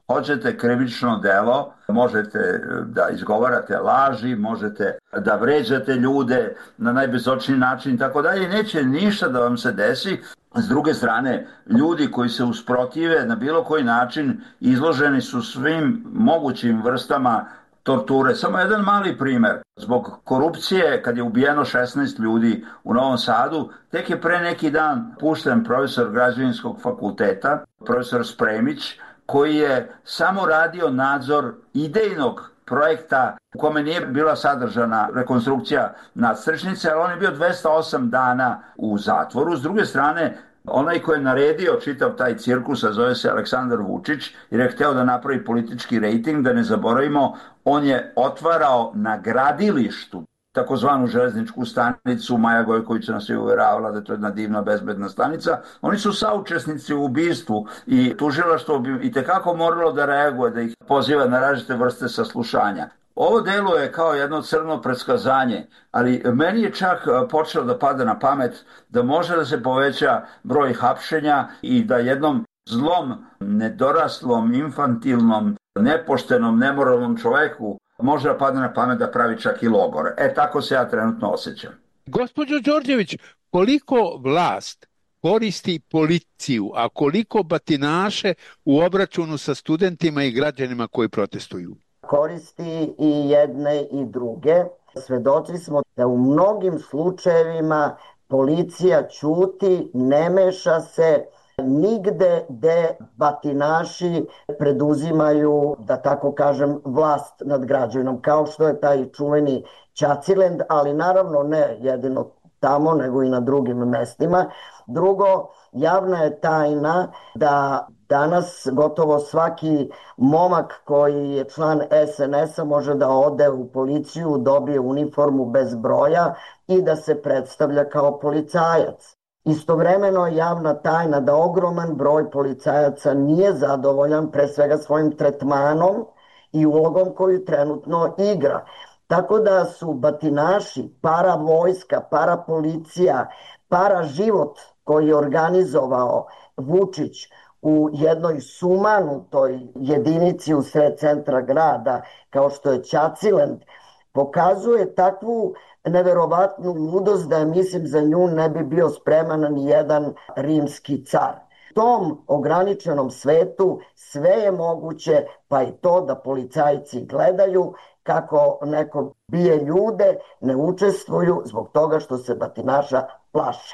[SPEAKER 24] hoćete krivično delo, možete da izgovarate laži, možete da vređate ljude na najbezočniji način i tako dalje. Neće ništa da vam se desi. S druge strane, ljudi koji se usprotive na bilo koji način izloženi su svim mogućim vrstama torture. Samo jedan mali primer. Zbog korupcije, kad je ubijeno 16 ljudi u Novom Sadu, tek je pre neki dan pušten profesor građevinskog fakulteta, profesor Spremić, koji je samo radio nadzor idejnog projekta u kome nije bila sadržana rekonstrukcija nadstrešnice, ali on je bio 208 dana u zatvoru. S druge strane, onaj ko je naredio čitav taj cirkus, a zove se Aleksandar Vučić, jer je hteo da napravi politički rejting, da ne zaboravimo, on je otvarao na gradilištu takozvanu železničku stanicu. Maja Gojković nas je uveravala da je to jedna divna, bezbedna stanica. Oni su saučesnici u ubistvu i tužilaštvo bi i tekako moralo da reaguje, da ih poziva na različite vrste saslušanja. Ovo delo je kao jedno crno predskazanje, ali meni je čak počelo da pada na pamet da može da se poveća broj hapšenja i da jednom zlom, nedoraslom, infantilnom, nepoštenom, nemoralnom čoveku može da padne na pamet da pravi čak i logore. Tako se ja trenutno osjećam.
[SPEAKER 22] Gospođo Đorđević, koliko vlast koristi policiju, a koliko batinaše u obračunu sa studentima i građanima koji protestuju?
[SPEAKER 23] Koristi i jedne i druge. Svedoci smo da u mnogim slučajevima policija ćuti, ne meša se nigde gde batinaši preduzimaju, da tako kažem, vlast nad građanom, kao što je taj čuveni Ćacilend, ali naravno ne jedino tamo, nego i na drugim mestima. Drugo, javna je tajna da danas gotovo svaki momak koji je član SNS-a može da ode u policiju, dobije uniformu bez broja i da se predstavlja kao policajac. Istovremeno je javna tajna da ogroman broj policajaca nije zadovoljan pre svega svojim tretmanom i ulogom koju trenutno igra. Tako da su batinaši, para vojska, para policija, para život koji je organizovao Vučić u jednoj sumanutoj jedinici u sred centra grada, kao što je Ćacilend, pokazuje takvu neverovatnu ludost da mislim za nju ne bi bio spreman ni jedan rimski car. U tom ograničenom svetu sve je moguće, pa i to da policajci gledaju kako neko bije ljude, ne učestvuju zbog toga što se batinaša plaše.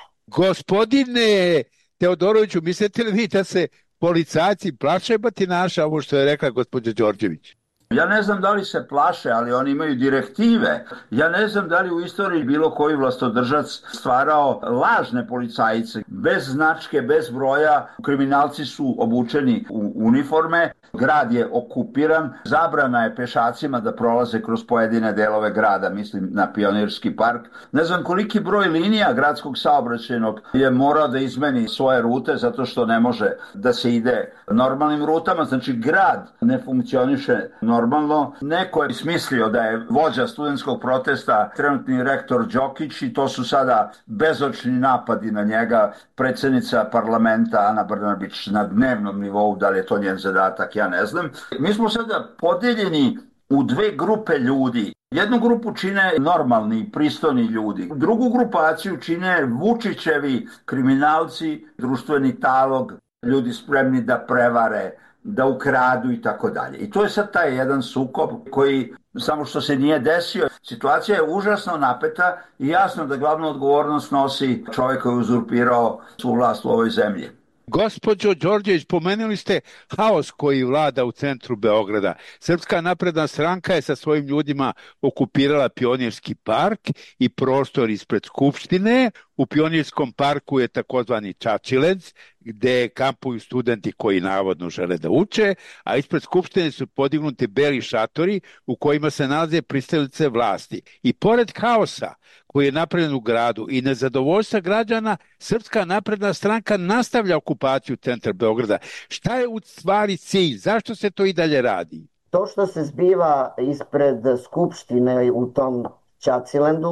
[SPEAKER 22] Gospodine Teodoroviću, mislite li vi da se policajci plaše batinaša, ovo što je rekla gospođa Đorđević?
[SPEAKER 24] Ja ne znam da li se plaše, ali oni imaju direktive. Ja ne znam da li u istoriji bilo koji vlastodržac stvarao lažne policajce, bez značke, bez broja. Kriminalci su obučeni u uniforme, grad je okupiran, zabrana je pešacima da prolaze kroz pojedine delove grada, mislim na Pionirski park. Ne znam koliki broj linija gradskog saobraćajnog je morao da izmeni svoje rute zato što ne može da se ide normalnim rutama. Znači grad ne funkcioniše normalno. Neko je smislio da je vođa studentskog protesta trenutni rektor Đokić i to su sada bezočni napadi na njega. Predsjednica parlamenta Ana Brnabić na dnevnom nivou, da li je to njen zadatak, ja ne znam. Mi smo sada podeljeni u dve grupe ljudi. Jednu grupu čine normalni, pristojni ljudi. Drugu grupaciju čine Vučićevi kriminalci, društveni talog, ljudi spremni da prevare, da ukradu i tako dalje. I to je sad taj jedan sukob koji samo što se nije desio. Situacija je užasno napeta i jasno da glavnu odgovornost nosi čovjek koji je uzurpirao svu vlast u ovoj zemlji.
[SPEAKER 22] Gospođo Đorđević, pomenuli ste haos koji vlada u centru Beograda. Srpska napredna stranka je sa svojim ljudima okupirala Pionirski park i prostor ispred Skupštine. U Pionirskom parku je takozvani Ćaćilend, gde kampuju studenti koji navodno žele da uče, a ispred Skupštine su podignuti beli šatori u kojima se nalaze pristalice vlasti. I pored haosa koji je napravljen u gradu i nezadovoljstva građana, Srpska napredna stranka nastavlja okupaciju centra Beograda. Šta je u stvari cilj? Zašto se to i dalje radi?
[SPEAKER 23] To što se zbiva ispred Skupštine u tom Ćacilendu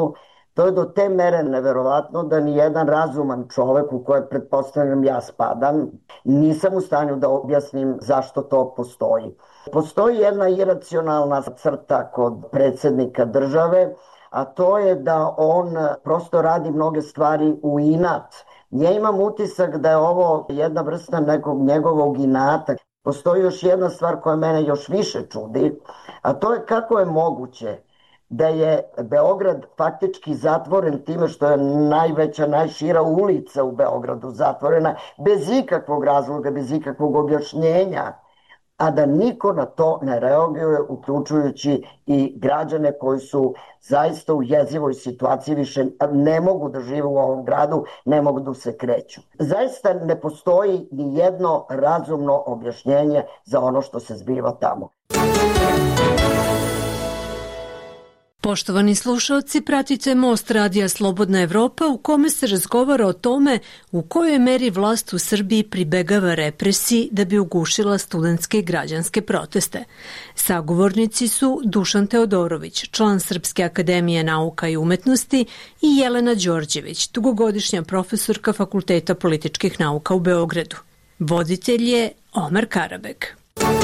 [SPEAKER 23] To je do te mere neverovatno da ni jedan razuman čovek, u koje pretpostavljam ja spadam, nisam u stanju da objasnim zašto to postoji. Postoji jedna iracionalna crta kod predsjednika države, a to je da on prosto radi mnoge stvari u inat. Ja imam utisak da je ovo jedna vrsta nekog njegovog inata. Postoji još jedna stvar koja mene još više čudi, a to je kako je moguće da je Beograd faktički zatvoren time što je najveća, najšira ulica u Beogradu zatvorena bez ikakvog razloga, bez ikakvog objašnjenja, a da niko na to ne reaguje, uključujući i građane koji su zaista u jezivoj situaciji, više ne mogu da žive u ovom gradu, ne mogu da se kreću. Zaista ne postoji ni jedno razumno objašnjenje za ono što se zbiva tamo.
[SPEAKER 1] Poštovani slušalci, pratite Most radija Slobodna Evropa u kome se razgovara o tome u kojoj meri vlast u Srbiji pribegava represiji da bi ugušila studentske i građanske proteste. Sagovornici su Dušan Teodorović, član Srpske akademije nauka i umetnosti, i Jelena Đorđević, dugogodišnja profesorka Fakulteta političkih nauka u Beogradu. Voditelj je Omar Karabek.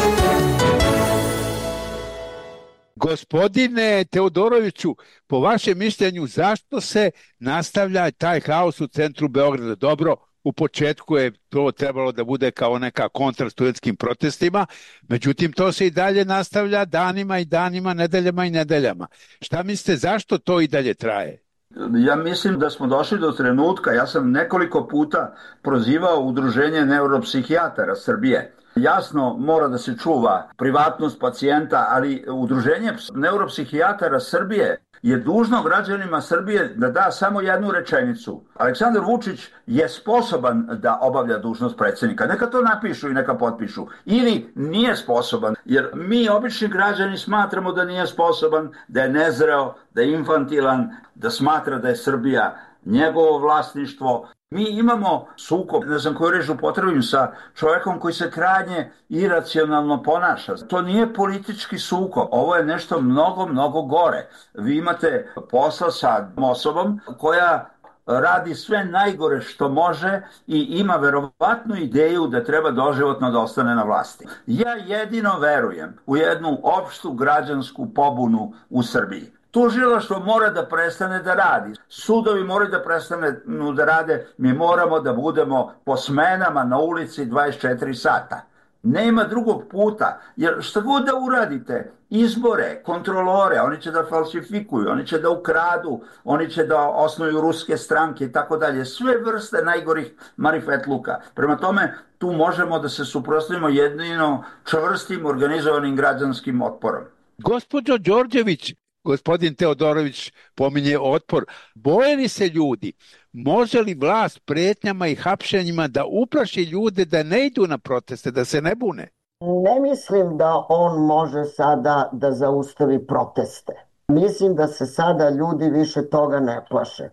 [SPEAKER 22] Gospodine Teodoroviću, po vašem mišljenju, zašto se nastavlja taj haos u centru Beograda? Dobro, u početku je to trebalo da bude kao neka kontra studentskim protestima, međutim to se i dalje nastavlja danima i danima, nedeljama i nedeljama. Šta mislite, zašto to i dalje traje?
[SPEAKER 24] Ja mislim da smo došli do trenutka, ja sam nekoliko puta prozivao Udruženje neuropsihijatara Srbije. Jasno, mora da se čuva privatnost pacijenta, ali Udruženje neuropsihijatara Srbije je dužno građanima Srbije da da samo jednu rečenicu. Aleksandar Vučić je sposoban da obavlja dužnost predsjednika. Neka to napišu i neka potpišu. Ili nije sposoban, jer mi obični građani smatramo da nije sposoban, da je nezreo, da je infantilan, da smatra da je Srbija njegovo vlasništvo. Mi imamo sukob, ne znam koju reč upotrebim, sa čovjekom koji se krajnje iracionalno ponaša. To nije politički sukob, ovo je nešto mnogo, mnogo gore. Vi imate posla sa osobom koja radi sve najgore što može i ima verovatnu ideju da treba doživotno da ostane na vlasti. Ja jedino verujem u jednu opštu građansku pobunu u Srbiji. Tužilaštvo mora da prestane da radi. Sudovi moraju da prestane da rade. Mi moramo da budemo po smenama na ulici 24 sata. Nema drugog puta, jer šta god da uradite, izbore, kontrolore, oni će da falsifikuju, oni će da ukradu, oni će da osnuju ruske stranke i tako dalje. Sve vrste najgorih marifetluka. Prema tome, tu možemo da se suprotstavimo jedino čvrstim organizovanim građanskim otporom.
[SPEAKER 22] Gospođo Đorđević, gospodin Teodorović pominje otpor. Boje li se ljudi? Može li vlast pretnjama i hapšenjima da uplaši ljude da ne idu na proteste, da se ne bune?
[SPEAKER 23] Ne mislim da on može sada da zaustavi proteste. Mislim da se sada ljudi više toga ne plaše.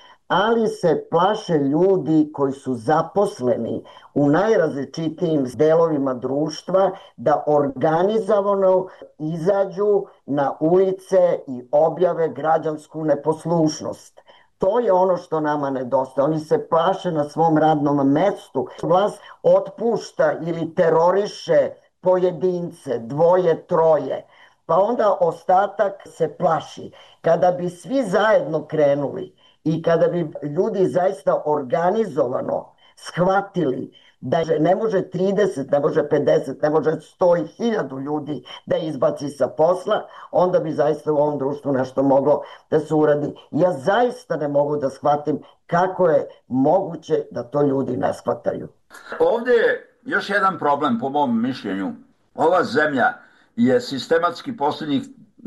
[SPEAKER 23] Ali se plaše ljudi koji su zaposleni u najrazličitijim delovima društva da organizovano izađu na ulice i objave građansku neposlušnost. To je ono što nama nedostaje. Oni se plaše na svom radnom mestu. Vlast otpušta ili teroriše pojedince, dvoje, troje. Pa onda ostatak se plaši. Kada bi svi zajedno krenuli i kada bi ljudi zaista organizovano shvatili da ne može 30, ne može 50, ne može 100 i 1000 ljudi da izbaci sa posla, onda bi zaista u ovom društvu nešto moglo da se uradi. Ja zaista ne mogu da shvatim kako je moguće da to ljudi ne shvataju.
[SPEAKER 24] Ovdje je još jedan problem po mom mišljenju. Ova zemlja je sistematski posljednjih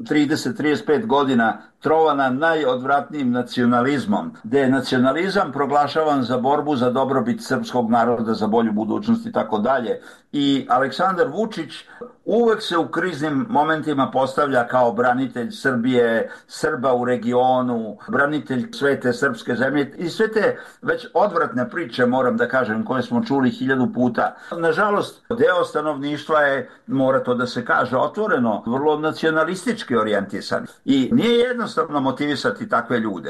[SPEAKER 24] 30-35 godina trovana najodvratnijim nacionalizmom, gde je nacionalizam proglašavan za borbu za dobrobit srpskog naroda, za bolju budućnost i tako dalje. I Aleksandar Vučić uvek se u kriznim momentima postavlja kao branitelj Srbije, Srba u regionu, branitelj svete srpske zemlje i sve te već odvratne priče, moram da kažem, koje smo čuli 1000 puta. Nažalost, deo stanovništva je, mora to da se kaže otvoreno, vrlo nacionalistički orijentisan. I nije jednostavno motivisati takve ljude.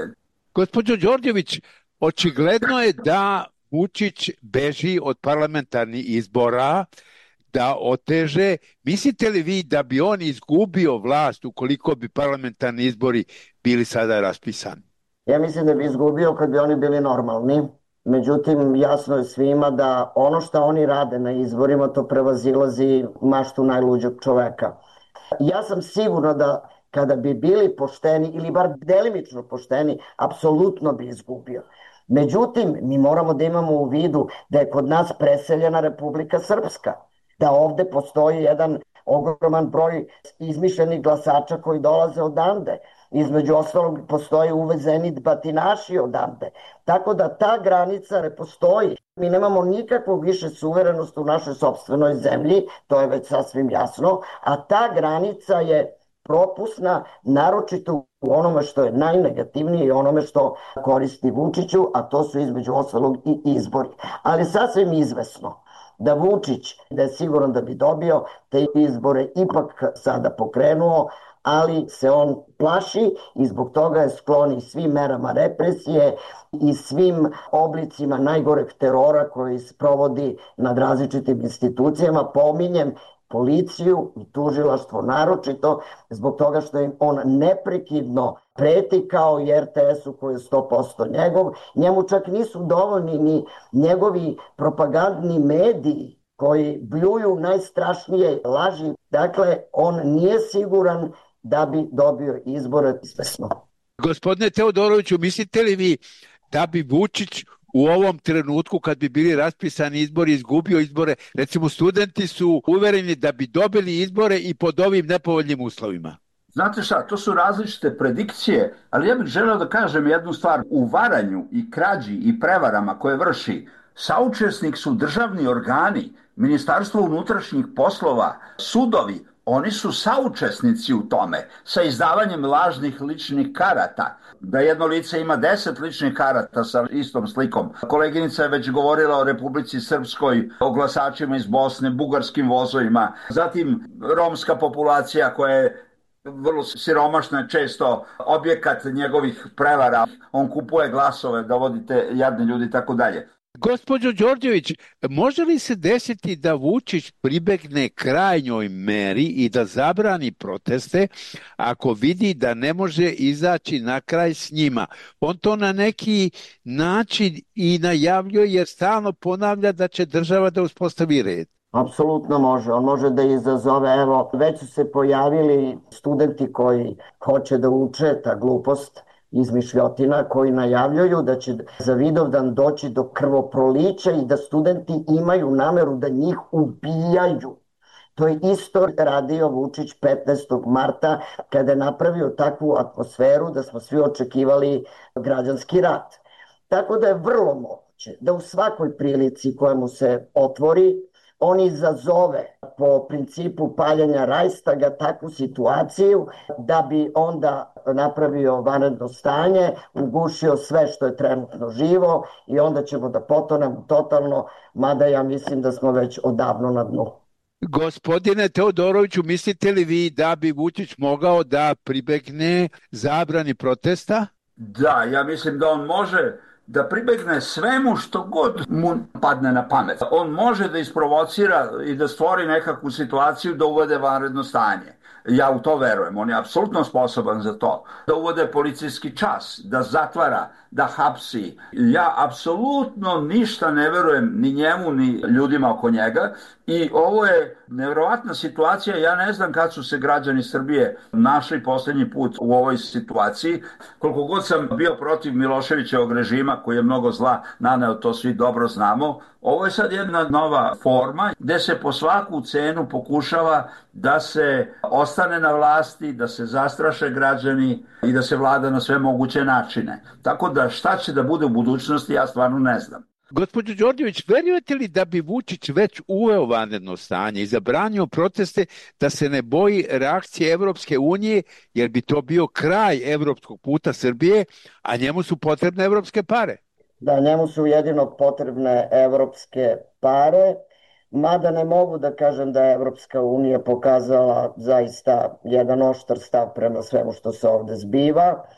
[SPEAKER 22] Gospođo Đorđević, očigledno je da Vučić beži od parlamentarnih izbora, da oteže. Mislite li vi da bi on izgubio vlast ukoliko bi parlamentarni izbori bili sada raspisani?
[SPEAKER 23] Ja mislim da bi izgubio kad bi oni bili normalni. Međutim, jasno je svima da ono što oni rade na izborima to prevazilazi maštu najluđeg čoveka. Ja sam sigurna da kada bi bili pošteni ili bar delimično pošteni, apsolutno bi izgubio. Međutim, mi moramo da imamo u vidu da je kod nas preseljena Republika Srpska, da ovde postoji jedan ogroman broj izmišljenih glasača koji dolaze odande. Između ostalog postoji uvezeni batinaši odande. Tako da ta granica ne postoji. Mi nemamo nikakvu više suverenost u našoj sopstvenoj zemlji, to je već sasvim jasno, a ta granica je propusna, naročito u onome što je najnegativnije i onome što koristi Vučiću, a to su između ostalog i izbori. Ali sasvim izvesno da Vučić, da je siguran da bi dobio te izbore ipak sada pokrenuo, ali se on plaši i zbog toga je sklon i svim merama represije i svim oblicima najgoreg terora koji sprovodi nad različitim institucijama. Pominjem policiju i tužilaštvo naročito zbog toga što im on neprekidno preti kao i RTS-u koji je 100% njegov. Njemu čak nisu dovoljni ni njegovi propagandni mediji koji bljuju najstrašnije laži. Dakle, on nije siguran da bi dobio izbore izvesno.
[SPEAKER 22] Gospodine Teodoroviću, mislite li vi da bi Vučić u ovom trenutku kad bi bili raspisani izbori izgubio izbore? Recimo, studenti su uvereni da bi dobili izbore i pod ovim nepovoljnim uslovima.
[SPEAKER 24] Znate šta, to su različite predikcije, ali ja bih želeo da kažem jednu stvar. U varanju i krađi i prevarama koje vrši saučesnik su državni organi, Ministarstvo unutrašnjih poslova, sudovi. Oni su saučesnici u tome sa izdavanjem lažnih ličnih karata. Da jedno lice ima 10 ličnih karata sa istom slikom. Koleginica je već govorila o Republici Srpskoj, o glasačima iz Bosne, bugarskim vozovima. Zatim romska populacija koja je vrlo siromašna, često objekat njegovih prevara. On kupuje glasove, dovodite jadne ljudi i tako dalje.
[SPEAKER 22] Gospođo Đorđević, može li se desiti da Vučić pribegne krajnjoj meri i da zabrani proteste ako vidi da ne može izaći na kraj s njima? On to na neki način i najavljuje jer stalno ponavlja da će država da uspostavi red.
[SPEAKER 23] Apsolutno može. On može da izazove, evo, već su se pojavili studenti koji hoće da uče ta glupost, izmišljotina koji najavljuju da će za Vidovdan doći do krvoprolića i da studenti imaju nameru da njih ubijaju. To je isto radio Vučić 15. marta kada je napravio takvu atmosferu da smo svi očekivali građanski rat. Tako da je vrlo moguće da u svakoj prilici koja mu se otvori on izazove po principu paljenja Rajstaga takvu situaciju da bi onda napravio vanredno stanje, ugušio sve što je trenutno živo i onda ćemo da potonemo totalno, mada ja mislim da smo već odavno na dnu.
[SPEAKER 22] Gospodine Teodoroviću, mislite li vi da bi Vučić mogao da pribegne zabrani protesta?
[SPEAKER 24] Da, ja mislim da on može da pribegne svemu što god mu padne na pamet. On može da isprovocira i da stvori nekakvu situaciju da uvede vanredno stanje. Ja u to verujem, on je apsolutno sposoban za to. Da uvode policijski čas, da zatvara, da hapsi. Ja apsolutno ništa ne verujem ni njemu, ni ljudima oko njega. I ovo je nevjerovatna situacija. Ja ne znam kad su se građani Srbije našli poslednji put u ovoj situaciji. Koliko god sam bio protiv Miloševićevog režima, koji je mnogo zla naneo, to svi dobro znamo. Ovo je sad jedna nova forma gde se po svaku cenu pokušava da se ostane na vlasti, da se zastraše građani i da se vlada na sve moguće načine. Tako da šta će da bude u budućnosti, ja stvarno ne znam.
[SPEAKER 22] Gospođo Đorđević, verujete li da bi Vučić već uveo vanredno stanje i zabranio proteste da se ne boji reakcije Evropske unije, jer bi to bio kraj evropskog puta Srbije, a njemu su potrebne evropske pare?
[SPEAKER 23] Da, njemu su jedino potrebne evropske pare, mada ne mogu da kažem da je Evropska unija pokazala zaista jedan oštar stav prema svemu što se ovde zbiva.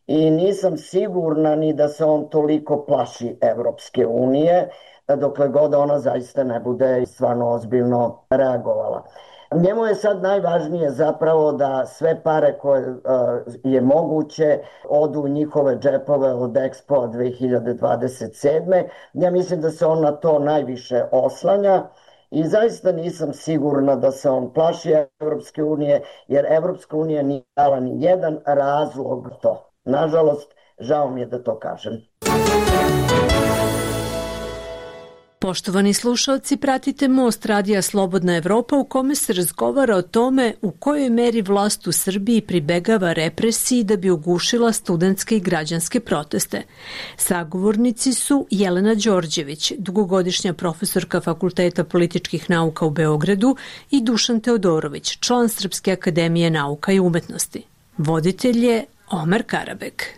[SPEAKER 23] i nisam sigurna ni da se on toliko plaši Evropske unije, dokle god ona zaista ne bude stvarno ozbiljno reagovala. Njemu je sad najvažnije zapravo da sve pare koje je moguće odu u njihove džepove od Expo 2027. Ja mislim da se on na to najviše oslanja i zaista nisam sigurna da se on plaši Evropske unije, jer Evropska unija nije dala ni jedan razlog to. Nažalost, žao mi je da to kažem.
[SPEAKER 1] Poštovani slušalci, pratite Most radija Slobodna Evropa u kome se razgovara o tome u kojoj meri vlast u Srbiji pribegava represiji da bi ugušila studentske i građanske proteste. Sagovornici su Jelena Đorđević, dugogodišnja profesorka Fakulteta političkih nauka u Beogradu, i Dušan Teodorović, član Srpske akademije nauka i umetnosti. Voditelj je Omer Karabek.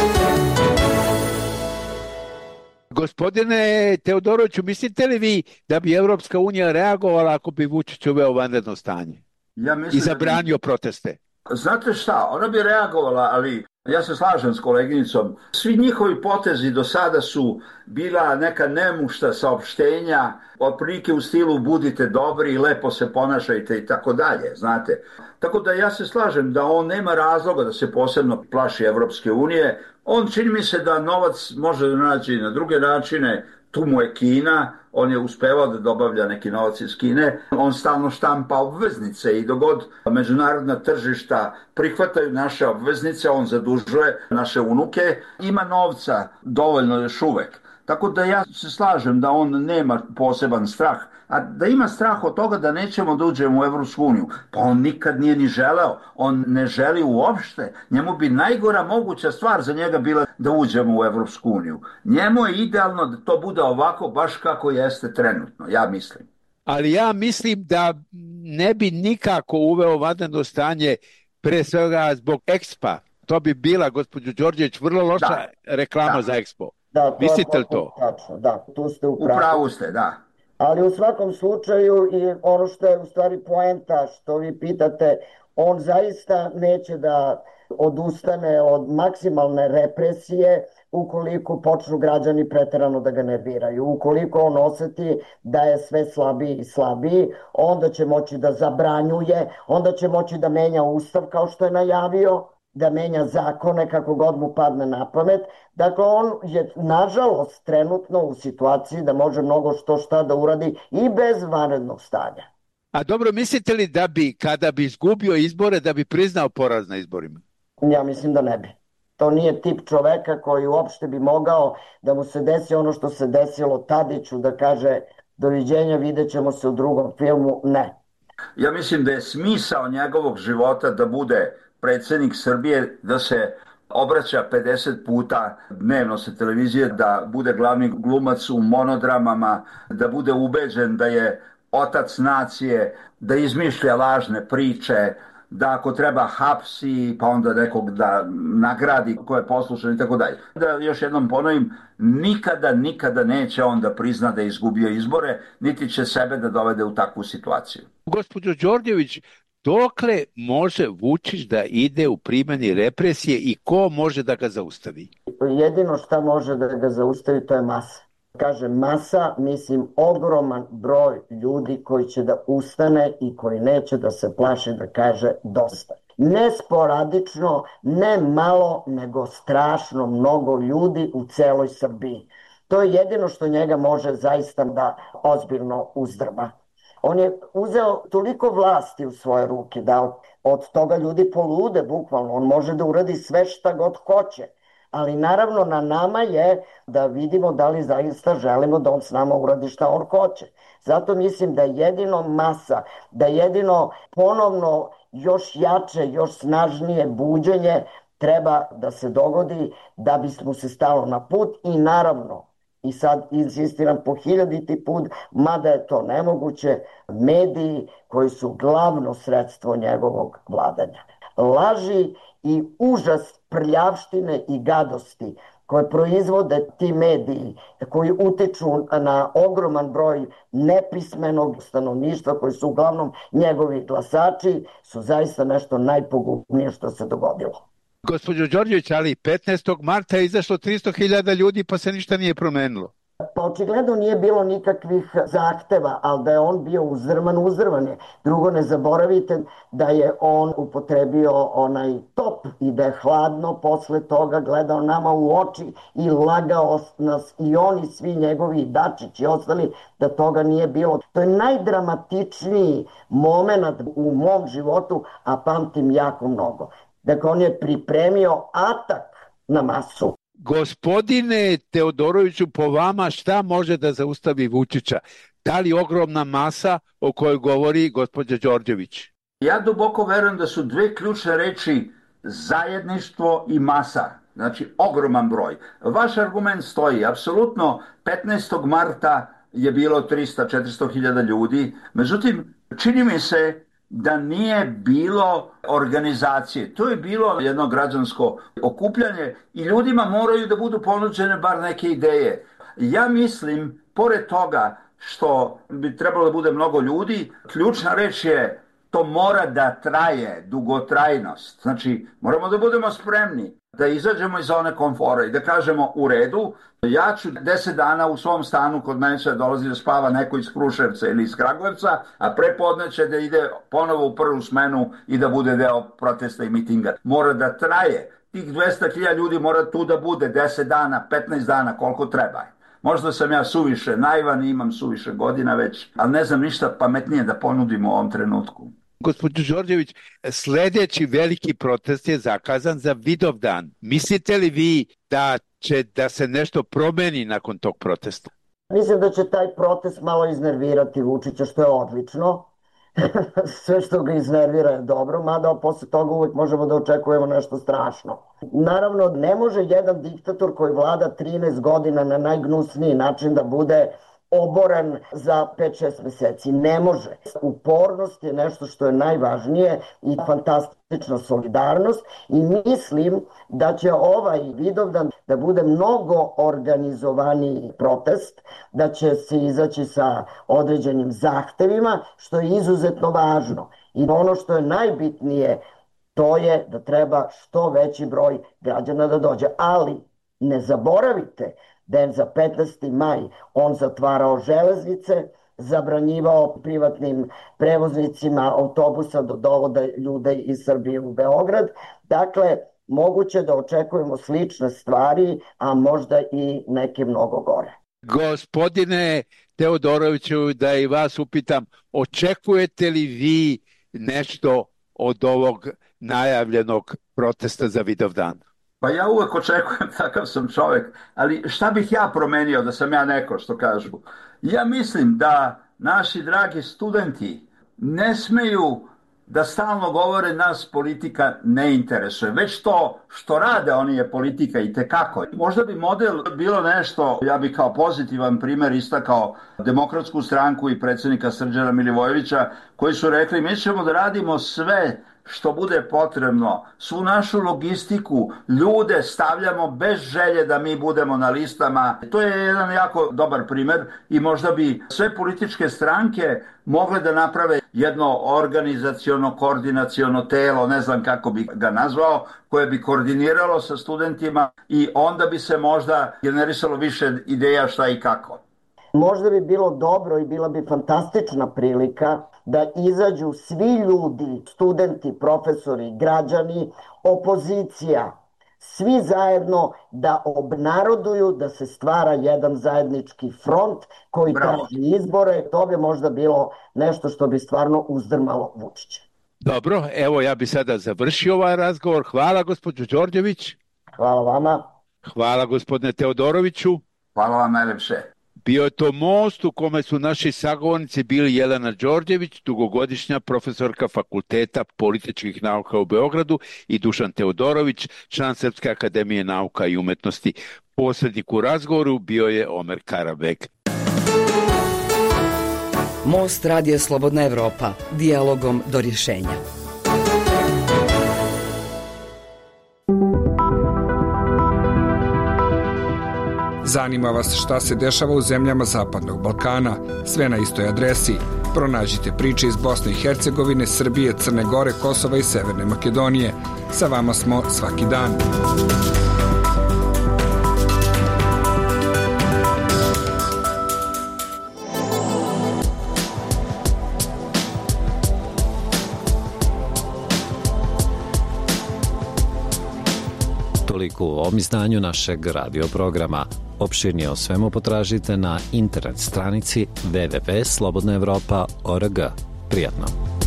[SPEAKER 22] Gospodine Teodoroviću, mislite li vi da bi Evropska unija reagovala ako bi Vučić uveo vanredno stanje i zabranio proteste?
[SPEAKER 24] Znate šta, ona bi reagovala, ali ja se slažem s koleginicom. Svi njihovi potezi do sada su bila neka nemušta saopštenja, otprilike u stilu budite dobri i lepo se ponašajte i tako dalje, znate. Tako da ja se slažem da on nema razloga da se posebno plaši Evropske unije. On čini mi se da novac može da nađe na druge načine, tu mu je Kina, on je uspevao da dobavlja neki novac iz Kine, on stalno štampa obveznice i dogod međunarodna tržišta prihvataju naše obveznice, on zadužuje naše unuke, ima novca dovoljno još uvek. Tako da ja se slažem da on nema poseban strah, a da ima strah od toga da nećemo da uđemo u Evropsku uniju, pa on nikad nije ni želeo, on ne želi uopšte, njemu bi najgora moguća stvar za njega bila da uđemo u Evropsku uniju. Njemu je idealno da to bude ovako baš kako jeste trenutno, ja mislim.
[SPEAKER 22] Ali ja mislim da ne bi nikako uveo vanredno stanje, pre svega zbog Expa. To bi bila, gospođo Đorđević, vrlo loša reklama za Expo.
[SPEAKER 23] Da,
[SPEAKER 22] mislite li to?
[SPEAKER 23] Tačno, da, tu ste u pravu.
[SPEAKER 24] U pravu ste, da.
[SPEAKER 23] Ali u svakom slučaju i ono što je u stvari poenta što vi pitate, on zaista neće da odustane od maksimalne represije ukoliko počnu građani preterano da ga nerviraju. Ukoliko on oseti da je sve slabiji i slabiji, onda će moći da zabranjuje, onda će moći da menja ustav kao što je najavio, da menja zakone kako god mu padne na pamet. Dakle, on je nažalost trenutno u situaciji da može mnogo šta da uradi i bez vanrednog stanja.
[SPEAKER 22] A dobro, mislite li da bi, kada bi izgubio izbore, da bi priznao poraz na izborima?
[SPEAKER 23] Ja mislim da ne bi. To nije tip čoveka koji uopšte bi mogao da mu se desi ono što se desilo Tadiću, da kaže doviđenja, vidjet ćemo se u drugom filmu. Ne.
[SPEAKER 24] Ja mislim da je smisao njegovog života da bude predsjednik Srbije, da se obraća 50 puta dnevno sa televizije, da bude glavni glumac u monodramama, da bude ubeđen da je otac nacije, da izmišlja lažne priče, da ako treba hapsi, pa onda nekog da nagradi ko je poslušan i tako dalje. Da još jednom ponovim, nikada neće on da prizna da je izgubio izbore, niti će sebe da dovede u takvu situaciju.
[SPEAKER 22] Gospođo Đorđević, dokle može Vučić da ide u primjeni represije i ko može da ga zaustavi?
[SPEAKER 23] Jedino šta može da ga zaustavi to je masa. Kažem masa, mislim ogroman broj ljudi koji će da ustane i koji neće da se plaši da kaže dosta. Ne sporadično, ne malo, nego strašno mnogo ljudi u celoj Srbiji. To je jedino što njega može zaista da ozbiljno uzdrma. On je uzeo toliko vlasti u svoje ruke da od toga ljudi polude bukvalno. On može da uradi sve šta god hoće. Ali naravno na nama je da vidimo da li zaista želimo da on s nama uradi šta on hoće. Zato mislim da jedino masa, da jedino ponovno još jače, još snažnije buđenje treba da se dogodi da bismo se stalo na put i naravno, i sad insistiram po 1000. put, mada je to nemoguće, mediji koji su glavno sredstvo njegovog vladanja. Laži i užas prljavštine i gadosti koje proizvode ti mediji, koji utiču na ogroman broj nepismenog stanovništva, koji su uglavnom njegovi glasači, su zaista nešto najpogubnije što se dogodilo.
[SPEAKER 22] Gospođo Đorđević, ali 15. marta je izašlo 300.000 ljudi pa se ništa nije promenilo.
[SPEAKER 23] Pa očigledno nije bilo nikakvih zahteva, ali da je on bio uzrman je. Drugo, ne zaboravite da je on upotrebio onaj top i da je hladno posle toga gledao nama u oči i lagao nas i on i svi njegovi Dačić i ostali da toga nije bilo. To je najdramatičniji moment u mom životu, a pamtim jako mnogo. Dakle, on je pripremio atak na masu.
[SPEAKER 22] Gospodine Teodoroviću, po vama šta može da zaustavi Vučića? Da li ogromna masa o kojoj govori gospođa Đorđević?
[SPEAKER 24] Ja duboko verujem da su dve ključne reči zajedništvo i masa. Znači, ogroman broj. Vaš argument stoji. Apsolutno, 15. marta je bilo 300-400 hiljada ljudi. Međutim, čini mi se da nije bilo organizacije. To je bilo jedno građansko okupljanje i ljudima moraju da budu ponuđene bar neke ideje. Ja mislim, pored toga što bi trebalo da bude mnogo ljudi, ključna reč je to mora da traje, dugotrajnost. Znači, moramo da budemo spremni da izađemo iz zone komfora i da kažemo u redu, ja ću 10 dana u svom stanu, kod mene će dolazi da spava neko iz Kruševca ili iz Kragujevca, a prepodne će da ide ponovo u prvu smenu i da bude deo protesta i mitinga. Mora da traje. Tih 200.000 ljudi mora tu da bude 10 dana, 15 dana, koliko treba. Možda sam ja suviše naivan i imam suviše godina već, ali ne znam ništa pametnije da ponudim u ovom trenutku.
[SPEAKER 22] Gospođo Đorđević, sljedeći veliki protest je zakazan za Vidovdan. Mislite li vi da će da se nešto promeni nakon tog protesta?
[SPEAKER 23] Mislim da će taj protest malo iznervirati Vučića, što je odlično. Sve što ga iznervira je dobro, mada posle toga uvijek možemo da očekujemo nešto strašno. Naravno, ne može jedan diktator koji vlada 13 godina na najgnusniji način da bude oboren za 5-6 meseci. Ne može. Upornost je nešto što je najvažnije i fantastična solidarnost i mislim da će ovaj Vidovdan da bude mnogo organizovaniji protest, da će se izaći sa određenim zahtevima, što je izuzetno važno. I ono što je najbitnije, to je da treba što veći broj građana da dođe. Ali ne zaboravite da je za 15. maj on zatvarao železnice, zabranjivao privatnim prevoznicima autobusa da dovode ljude iz Srbije u Beograd. Dakle, moguće da očekujemo slične stvari, a možda i neke mnogo gore.
[SPEAKER 22] Gospodine Teodoroviću, da i vas upitam, očekujete li vi nešto od ovog najavljenog protesta za Vidovdan?
[SPEAKER 24] Pa ja uvek očekujem, takav sam čovjek, ali šta bih ja promenio da sam ja neko, što kažu? Ja mislim da naši dragi studenti ne smeju da stalno govore nas politika ne interesuje, već to što rade oni je politika i tekako. Možda bi model bilo nešto, ja bih kao pozitivan primjer istakao Demokratsku stranku i predsjednika Srđana Milivojevića, koji su rekli mi ćemo da radimo sve što bude potrebno, svu našu logistiku, ljude stavljamo bez želje da mi budemo na listama. To je jedan jako dobar primjer i možda bi sve političke stranke mogle da naprave jedno organizaciono, koordinaciono telo, ne znam kako bi ga nazvao, koje bi koordiniralo sa studentima i onda bi se možda generisalo više ideja šta i kako.
[SPEAKER 23] Možda bi bilo dobro i bila bi fantastična prilika da izađu svi ljudi, studenti, profesori, građani, opozicija, svi zajedno da obnaroduju da se stvara jedan zajednički front koji traži izbore. To bi možda bilo nešto što bi stvarno uzdrmalo Vučića.
[SPEAKER 22] Dobro, evo ja bi sada završio ovaj razgovor. Hvala gospođo Đorđević.
[SPEAKER 23] Hvala vama.
[SPEAKER 22] Hvala gospodine Teodoroviću.
[SPEAKER 24] Hvala vam najlepše.
[SPEAKER 22] Bio je to most u kome su naši sagovornici bili Jelena Đorđević, dugogodišnja profesorka Fakulteta političkih nauka u Beogradu, i Dušan Teodorović, član Srpske akademije nauka i umetnosti. Posrednik u razgovoru bio je Omer Karabek.
[SPEAKER 21] Most Radija Slobodna Evropa, dijalogom do rješenja.
[SPEAKER 3] Zanima vas šta se dešava u zemljama Zapadnog Balkana? Sve na istoj adresi Pronađite priče iz Bosne i Hercegovine, Srbije, Crne Gore, Kosova i Severne Makedonije. Sa vama smo svaki dan.
[SPEAKER 18] Toliko u ovom izdanju našeg radio programa. Opširnije o svemu potražite na internet stranici www.slobodnaevropa.org. Prijatno!